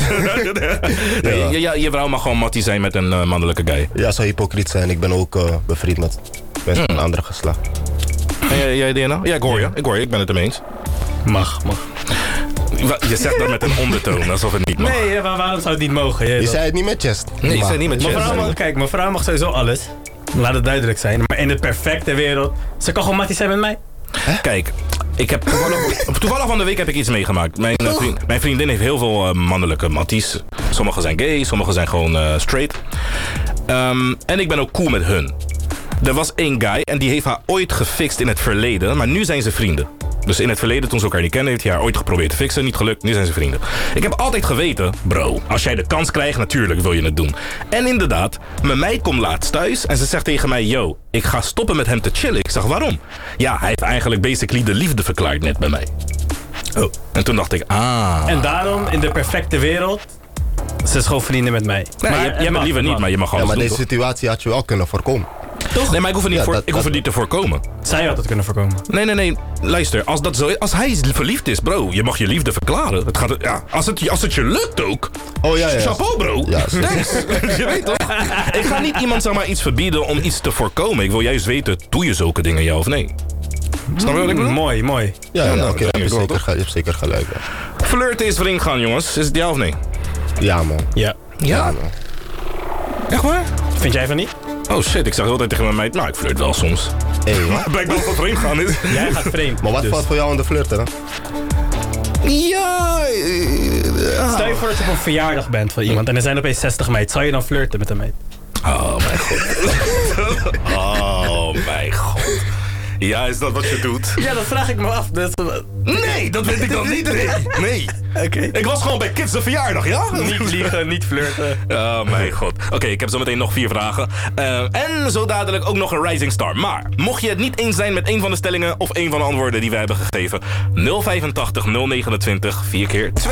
Je vrouw mag gewoon mattie zijn met een mannelijke guy. Ja, zou hypocriet zijn. Ik ben ook bevriend met een andere geslacht. En jij, Diana? Ja, ik hoor je. Ik ben het ermee eens. Mag. Je zegt dat met een ondertoon, alsof het niet mag. Nee, waarom zou het niet mogen? Je zei het niet met chest. Nee, je zei het niet met chest. Mijn vrouw mag sowieso alles. Laat het duidelijk zijn. Maar in de perfecte wereld, ze kan gewoon mattie zijn met mij. Kijk, ik heb toevallig van de week heb ik iets meegemaakt. Mijn vriendin heeft heel veel mannelijke matties. Sommigen zijn gay, sommigen zijn gewoon straight. En ik ben ook cool met hun. Er was één guy en die heeft haar ooit gefixt in het verleden, maar nu zijn ze vrienden. Dus in het verleden, toen ze elkaar niet kenden, heeft hij haar ooit geprobeerd te fixen. Niet gelukt, nu zijn ze vrienden. Ik heb altijd geweten, bro, als jij de kans krijgt, natuurlijk wil je het doen. En inderdaad, mijn meid komt laatst thuis en ze zegt tegen mij, yo, ik ga stoppen met hem te chillen. Ik zeg, waarom? Ja, hij heeft eigenlijk basically de liefde verklaard net bij mij. Oh. En toen dacht ik, En daarom, in de perfecte wereld, ze is gewoon vrienden met mij. Nee, jij bent liever niet, maar je mag alles doen. Ja, maar deze situatie had je wel kunnen voorkomen. Toch? Nee, maar ik hoef het niet te voorkomen. Zij had het kunnen voorkomen. Nee. Luister, als dat zo is, als hij verliefd is, bro, je mag je liefde verklaren. Het gaat, ja, als het je lukt ook. Oh ja. Chapeau, bro. Ja, thanks. Je weet toch? Ik ga niet iemand zeg maar iets verbieden om iets te voorkomen. Ik wil juist weten, doe je zulke dingen, ja of nee? Snap je wat ik bedoel? Mooi. Ja, oké. Je hebt zeker gelijk. Ja. Flirten is vreemd gaan, jongens. Is het ja of nee? Ja, man. Ja, man. Echt waar? Vind jij van niet? Oh shit, ik zeg altijd tegen mijn meid, nou, ik flirt wel soms. Wat? Ben ik wel van vreemd gaan is? Jij gaat vreemd. Maar wat valt voor jou aan de flirten, dan? Ja. Stel je voor dat je op een verjaardag bent van iemand en er zijn opeens 60 meid. Zou je dan flirten met een meid? Oh mijn god. Oh mijn god. Ja, is dat wat je doet? Ja, dat vraag ik me af. Nee, dat weet ik dan niet. Nee. Oké. Ik was gewoon bij kids de verjaardag, ja? Niet liegen, niet flirten. Oh mijn god. Oké, ik heb zo meteen nog 4 vragen. En zo dadelijk ook nog een rising star. Maar mocht je het niet eens zijn met een van de stellingen of een van de antwoorden die we hebben gegeven, 085 029 4 keer 2.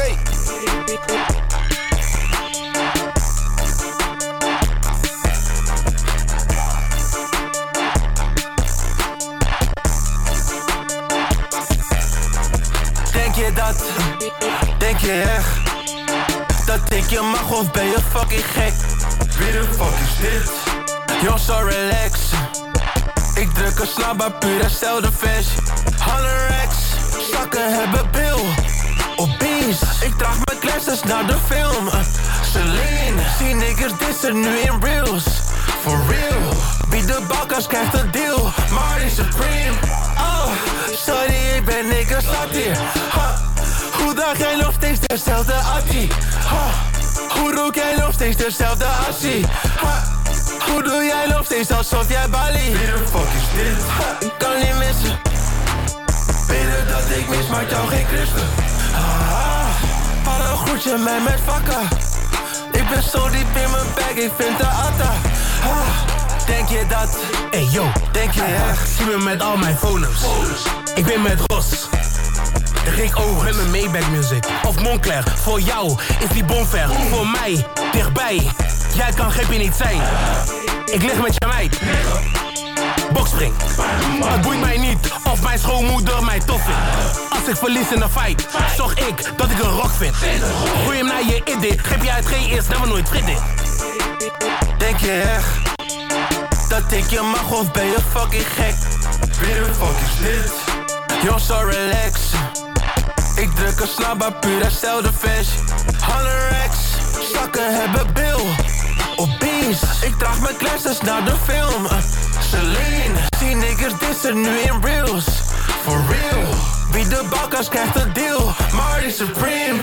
Denk je echt dat ik je mag of ben je fucking gek? Wie de fuck is dit? Yo, so relax. Ik druk een snabba puur hetzelfde versie. 100x, zakken hebben bil. Obese, ik draag mijn glasses naar de film. Celine, zie niggas dissen nu in reels. For real, wie de balkans krijgt een deal. Marty Supreme, oh, sorry ik ben niggas zat hier. Hoe draag jij nog steeds dezelfde actie? Hoe rook jij nog steeds dezelfde actie? Hoe doe jij nog steeds alsof jij Bali? Wie de fuck is dit? Ik kan niet missen. Beter dat ik mis, maakt jou geen christen. Had een groetje met vakken. Ik ben zo diep in mijn bag, ik vind de atta. Denk je dat? Hey yo, denk je echt? Zie me met al mijn fono's. Ik ben met Ros. Rick Owens met mijn Maybach music. Of Moncler, voor jou is die bonver. Voor mij, dichtbij. Jij kan GP niet zijn. Ik lig met je meid. Bokspring. Het boeit mij niet of mijn schoonmoeder mij tof vindt. Als ik verlies in de fight, zorg ik dat ik een rock vind. Gooi hem naar je idee. Geef je uit geen eerst, never nooit vriendin. Denk je echt dat ik je mag of ben je fucking gek? Wie de fuck is dit? Yo, so relax. Ik druk een snabba puur hetzelfde versie. 100x, zakken hebben bil. Obese, ik draag mijn glasses naar de film. Celine, zie niggas dissen nu in reels. For real, wie de balkans krijgt een deal. Marty Supreme.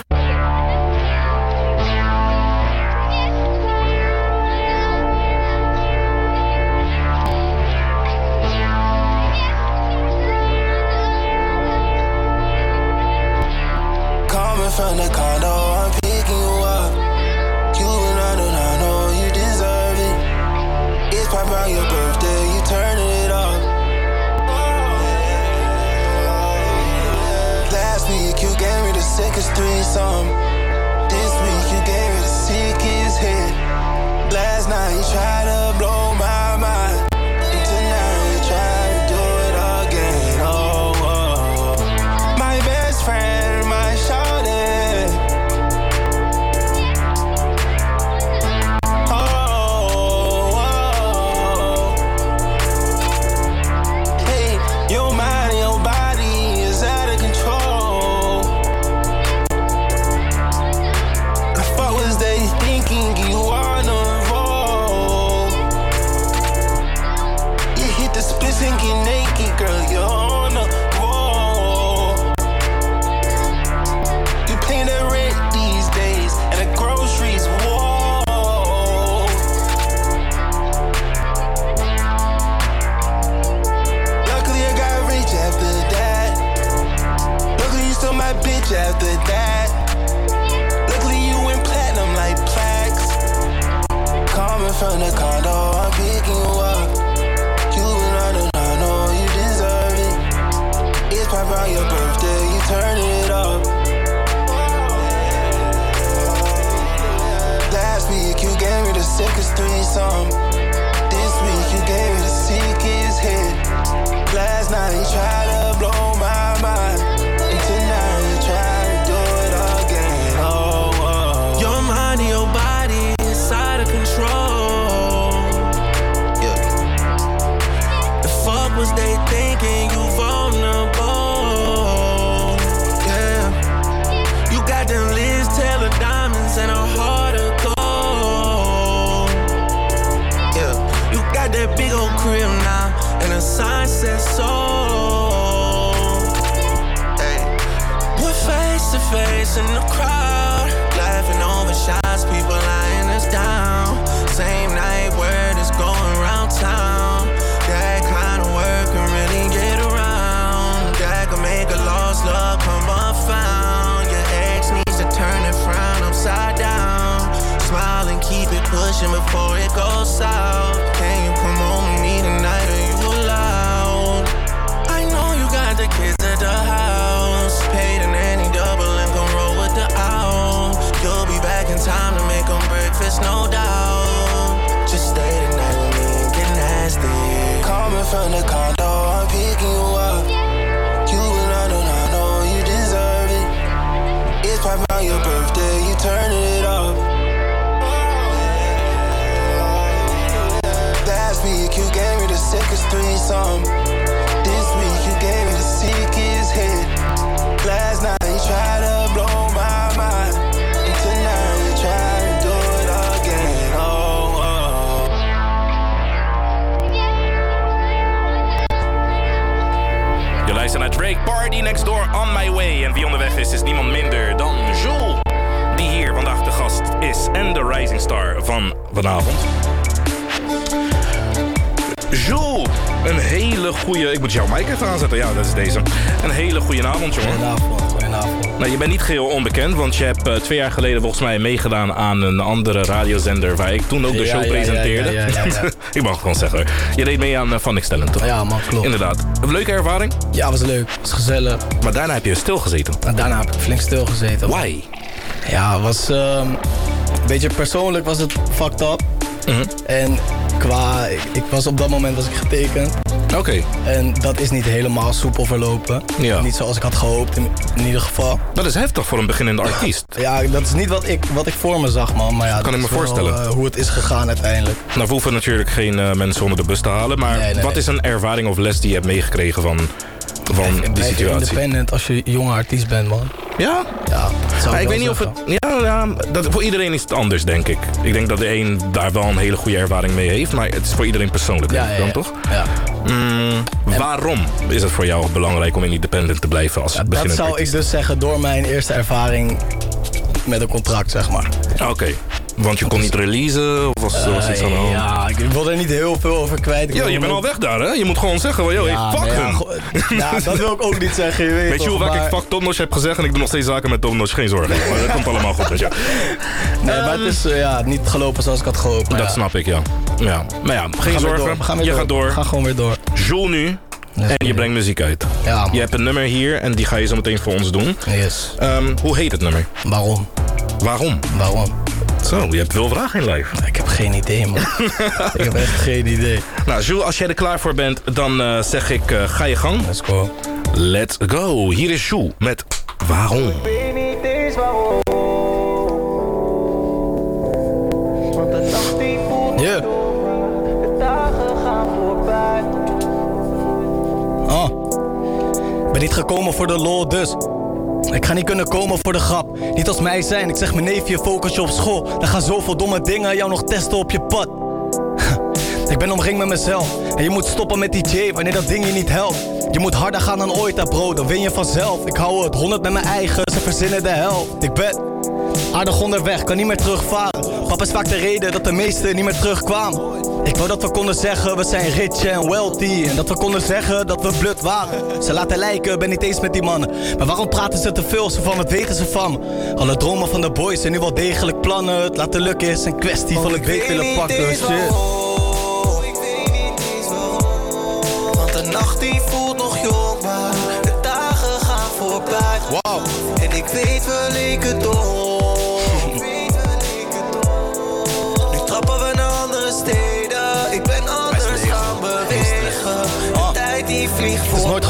From the condo, I'm picking you up. You and I know you deserve it. It's probably your birthday, you turning it up. Last week you gave me the sickest threesome. This week you gave me the sickest hit. Last night you tried to blow my mind. And tonight you try to do it again. Oh. My best friend, my shawty. After that, luckily you went platinum like plaques. Coming from the condo, I'm picking you up. You and I know you deserve it. It's probably your birthday, you turning it up. Last week you gave me the sickest threesome. This week you gave me the night you try to blow my mind, and tonight you try to do it again. Oh, oh. Your mind and your body is out of control. Yeah. The fuck was they thinking? You vulnerable. Yeah. You got them Liz Taylor diamonds and a heart of gold. Yeah. You got that big old crib now, and a sign says so. Hey. We're face to face in the crowd, laughing over shots, people eyeing us down. Same night, word is going around town. That kind of work can really get around. That can make a lost love come unfound. Your ex needs to turn and frown upside down. Smile and keep it pushing before it goes south. Can you come home with me tonight? Are you allowed? I know you got the kids at the house. Paid a nanny double and gon' roll with the owl. You'll be back in time to make them breakfast, no doubt. Just stay the night with me and get nasty. Coming from the condo, I'm picking you up. You and I know you deserve it. It's probably on your birthday, you turning it up. Last week you gave me the sickest threesome. This week you gave me the sickest hit. Last night you tried to blow my mind, and tonight you try to do it again. Oh, oh. Je luistert naar Drake, Party Next Door, On My Way. En wie onderweg is niemand minder dan Jules, die hier vandaag de gast is en de rising star van vanavond. Jules, een hele goede... Ik moet jouw mic even aanzetten. Ja, dat is deze. Een hele goede avond, jongen. Goedenavond. Nou, je bent niet geheel onbekend, want je hebt 2 jaar geleden volgens mij meegedaan aan een andere radiozender waar ik toen ook de show presenteerde. Ja. Ik mag het gewoon zeggen hoor. Je deed mee aan Van X Talent, toch? Ja, man, klopt. Inderdaad. Een leuke ervaring? Ja, was leuk. Was gezellig. Maar daarna heb je stilgezeten. Daarna heb ik flink stilgezeten. Why? Ja, was... een beetje persoonlijk was het fucked up. En qua... op dat moment was ik getekend. Oké. En dat is niet helemaal soepel verlopen. Ja. Niet zoals ik had gehoopt in ieder geval. Dat is heftig voor een beginnende artiest. Ja, dat is niet wat ik voor me zag, man. Maar ja, kan ik me voorstellen. Hoe het is gegaan uiteindelijk. Nou, we hoeven natuurlijk geen mensen onder de bus te halen. Maar nee. Wat is een ervaring of les die je hebt meegekregen van die situatie? Independent als je jonge artiest bent, man. Ja? Ja, maar ik weet niet of het... Ja, voor iedereen is het anders, denk ik. Ik denk dat de een daar wel een hele goede ervaring mee heeft. Maar het is voor iedereen persoonlijk, denk ik dan, toch? Ja. Waarom is het voor jou belangrijk om independent te blijven als beginnend artiest? Dat zou ik dus zeggen door mijn eerste ervaring met een contract, zeg maar. Oké. Want je kon niet releasen of was iets aan de hand? Ja, ik wil er niet heel veel over kwijt. Ja, je bent al weg daar, hè? Je moet gewoon zeggen, ik fuck hem. Ja, dat wil ik ook niet zeggen, je weet je hoe vaak ik fuck Topnotch heb gezegd en ik doe nog steeds zaken met Topnotch, geen zorgen. Maar dat komt allemaal goed, dus ja. Nee, maar het is niet gelopen zoals ik had gehoopt. Dat snap ik, ja. Maar ja, geen zorgen. Je gaat door. Ga gewoon weer door. Jules nu. En je brengt muziek uit. Ja, je hebt een nummer hier en die ga je zo meteen voor ons doen. Yes. Hoe heet het nummer? Waarom? Zo, je hebt veel vragen in live. Ik heb geen idee, man. Ik heb echt geen idee. Nou, Jules, als jij er klaar voor bent, dan zeg ik, ga je gang. Let's go. Let's go. Hier is Jules met Waarom. Ik weet niet eens waarom. Want de nacht die voelt de dagen gaan voorbij. Ik ben niet gekomen voor de lol, dus ik ga niet kunnen komen voor de grap. Niet als mij zijn, ik zeg mijn neefje, focus je op school. Er gaan zoveel domme dingen jou nog testen op je pad. Ik ben omringd met mezelf. En je moet stoppen met die J wanneer dat ding je niet helpt. Je moet harder gaan dan ooit, bro, dan win je vanzelf. Ik hou het 100 met mijn eigen, ze verzinnen de helft. Ik ben aardig onderweg, kan niet meer terugvaren. Papa is vaak de reden dat de meesten niet meer terugkwamen. Ik wou dat we konden zeggen, we zijn rich en wealthy. En dat we konden zeggen dat we blut waren. Ze laten lijken, ben niet eens met die mannen. Maar waarom praten ze te veel, zo van wat weten ze van me? Alle dromen van de boys zijn nu wel degelijk plannen. Het laten lukken is een kwestie van het beet willen pakken, shit. Want de nacht die voelt nog jong, maar de dagen gaan voorbij. Wow. En ik weet wel ik het dom. Nu trappen we naar andere steden. Ik ben anders gaan bewegen. De tijd die vliegt voorbij.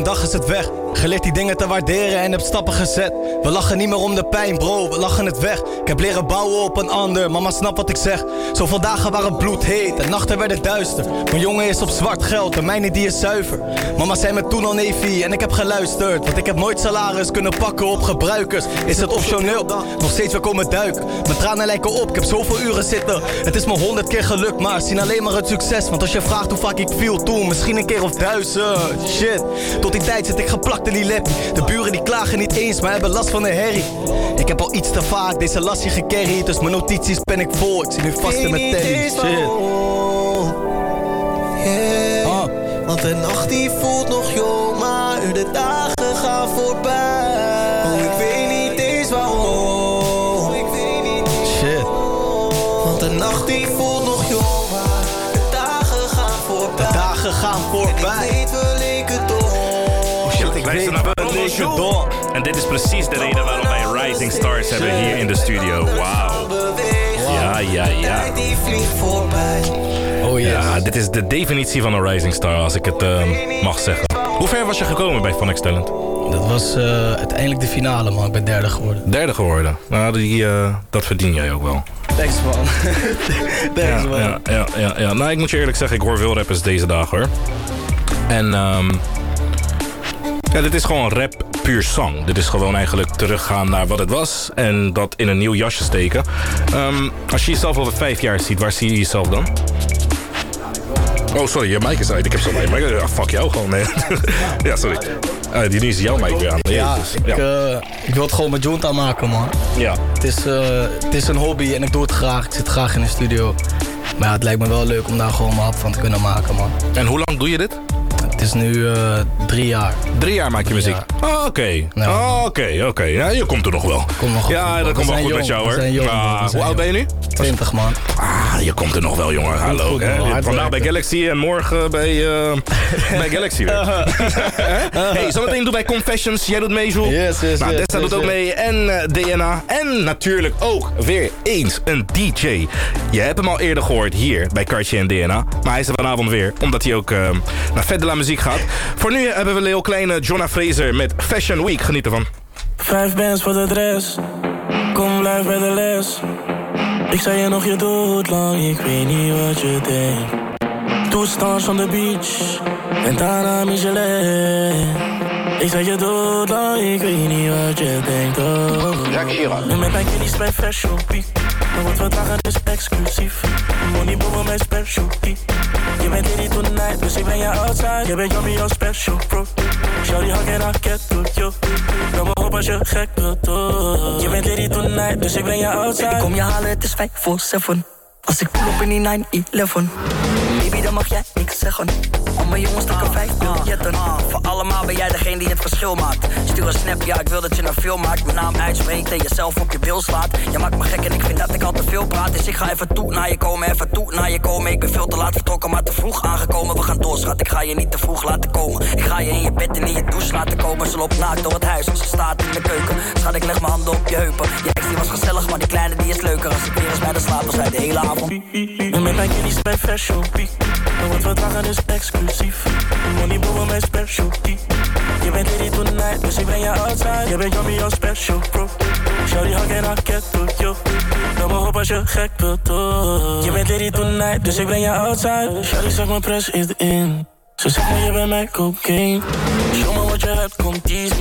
een dag is het weg. Geleerd die dingen te waarderen en heb stappen gezet. We lachen niet meer om de pijn, bro, we lachen het weg. Ik heb leren bouwen op een ander, mama snapt wat ik zeg. Zoveel dagen waren bloedheet en nachten werden duister. Mijn jongen is op zwart geld, de mijne die is zuiver. Mama zei me toen al neefie en ik heb geluisterd. Want ik heb nooit salaris kunnen pakken op gebruikers. Is het optioneel? Nog steeds weer komen duiken. Mijn tranen lijken op, ik heb zoveel uren zitten. Het is me 100 keer gelukt, maar zien alleen maar het succes. Want als je vraagt hoe vaak ik viel toen, misschien een keer of 1000. Shit, tot die tijd zit ik geplakt in die lip. De buren die klagen niet eens, maar hebben last van de herrie. Ik heb al iets te vaak deze lastje gecarried. Dus mijn notities ben ik vol, ik zie nu vast in mijn telly. Shit. Want de nacht die voelt nog jong, maar de dagen gaan voorbij. Oh, ik weet niet eens waarom. Shit. Want de nacht die voelt nog jong, maar de dagen gaan voorbij. De dagen gaan voorbij. En ik weet wel ik het door. Luister naar Promo Show. En dit is precies de reden waarom wij Rising Stars hebben hier in de studio. Wauw. Ja. Die vliegt voorbij. Oh yes. Ja, dit is de definitie van een Rising Star, als ik het mag zeggen. Hoe ver was je gekomen bij Phonics Talent? Dat was uiteindelijk de finale, man. Ik ben derde geworden. Derde geworden? Nou, dat verdien jij ook wel. Thanks, man. Thanks, man. Ja. Nou, ik moet je eerlijk zeggen, ik hoor veel rappers deze dagen, hoor. En ja, dit is gewoon rap puur zang. Dit is gewoon eigenlijk teruggaan naar wat het was en dat in een nieuw jasje steken. Als je jezelf over 5 jaar ziet, waar zie je jezelf dan? Oh, sorry, je mic is uit. Ik heb zo'n mic. Ja, fuck jou gewoon, nee. Ja, sorry. Die is jouw mic weer aan. Ja, ik wil het gewoon met Junta maken, man. Ja. Het is een hobby en ik doe het graag. Ik zit graag in de studio. Maar ja, het lijkt me wel leuk om daar gewoon mijn hap van te kunnen maken, man. En hoe lang doe je dit? Het is nu 3 jaar. 3 jaar maak je muziek? Oké. Ja, je komt er nog wel. Ja, dat komt wel goed met jou, hoor. Hoe oud ben je nu? 20, man. Je komt er nog wel, jongen. Hallo. Goed, vandaag bij Galaxy en morgen bij Galaxy weer. Hey, zometeen doe bij Confessions. Jij doet mee, Joel. Yes. Desta doet ook mee. En DNA. En natuurlijk ook weer eens een DJ. Je hebt hem al eerder gehoord hier bij Cartier en DNA. Maar hij is er vanavond weer. Omdat hij ook naar vet de la muziek gaat. Voor nu hebben we Leo Kleine, Jonna Fraser met Fashion Week. Geniet ervan. 5 bands voor de dress. Kom, blijf bij de les. Ik zei je nog, je doet lang, ik weet niet wat je denkt. Toestand van de beach, en daarna Michelin. Ik zei je doet lang, ik weet niet wat je denkt. En met mijn kiddies bij Fashion Week. Maar wat we dragen is exclusief. Money boven mijn specialty. Je bent hier niet tonight, dus ik ben je outside. Je bent yummy, jouw special bro. Shawty hak en raket doet, yo. Dan me op als je gek wilt doen. Je bent hier niet tonight, dus ik ben je outside. Ik kom je halen, het is 5 voor 7. Als ik pull op in die 9-11. Baby, dan mag jij niks zeggen. Al mijn jongens stukken 5 biljetten. Voor allemaal ben jij degene die het verschil maakt. Stuur een snap, ja, ik wil dat je een film maakt. Mijn naam uitspreekt en jezelf op je bil slaat. Je maakt me gek en ik vind dat ik al te veel praat. Dus ik ga even toe naar je komen, Ik ben veel te laat vertrokken, maar te vroeg aangekomen. We gaan door, schat, ik ga je niet te vroeg laten komen. Ik ga je in je bed en in je douche laten komen. Ze loopt naakt door het huis, ze staat in de keuken. Schat, ik leg mijn handen op je heupen. Je ex die was gezellig, maar die kleine die is leuker. Als ik weer eens bij de slapen zijn de hele avond. En met mijn kiddies bij Fashion Week. En wat we dragen is exclusief. Money boven mijn specialty. Je bent hier niet tonight, dus ik ben je outside. Je bent yummy, jouw special bro. Shawty hak en raket doet, yo. Dan me op als je gek wilt doen. Je bent hier niet tonight, dus ik ben je outside. Shawty zegt mijn press is in. Ze zegt maar je bent mijn cocaine. Show me wat je hebt, komt tease.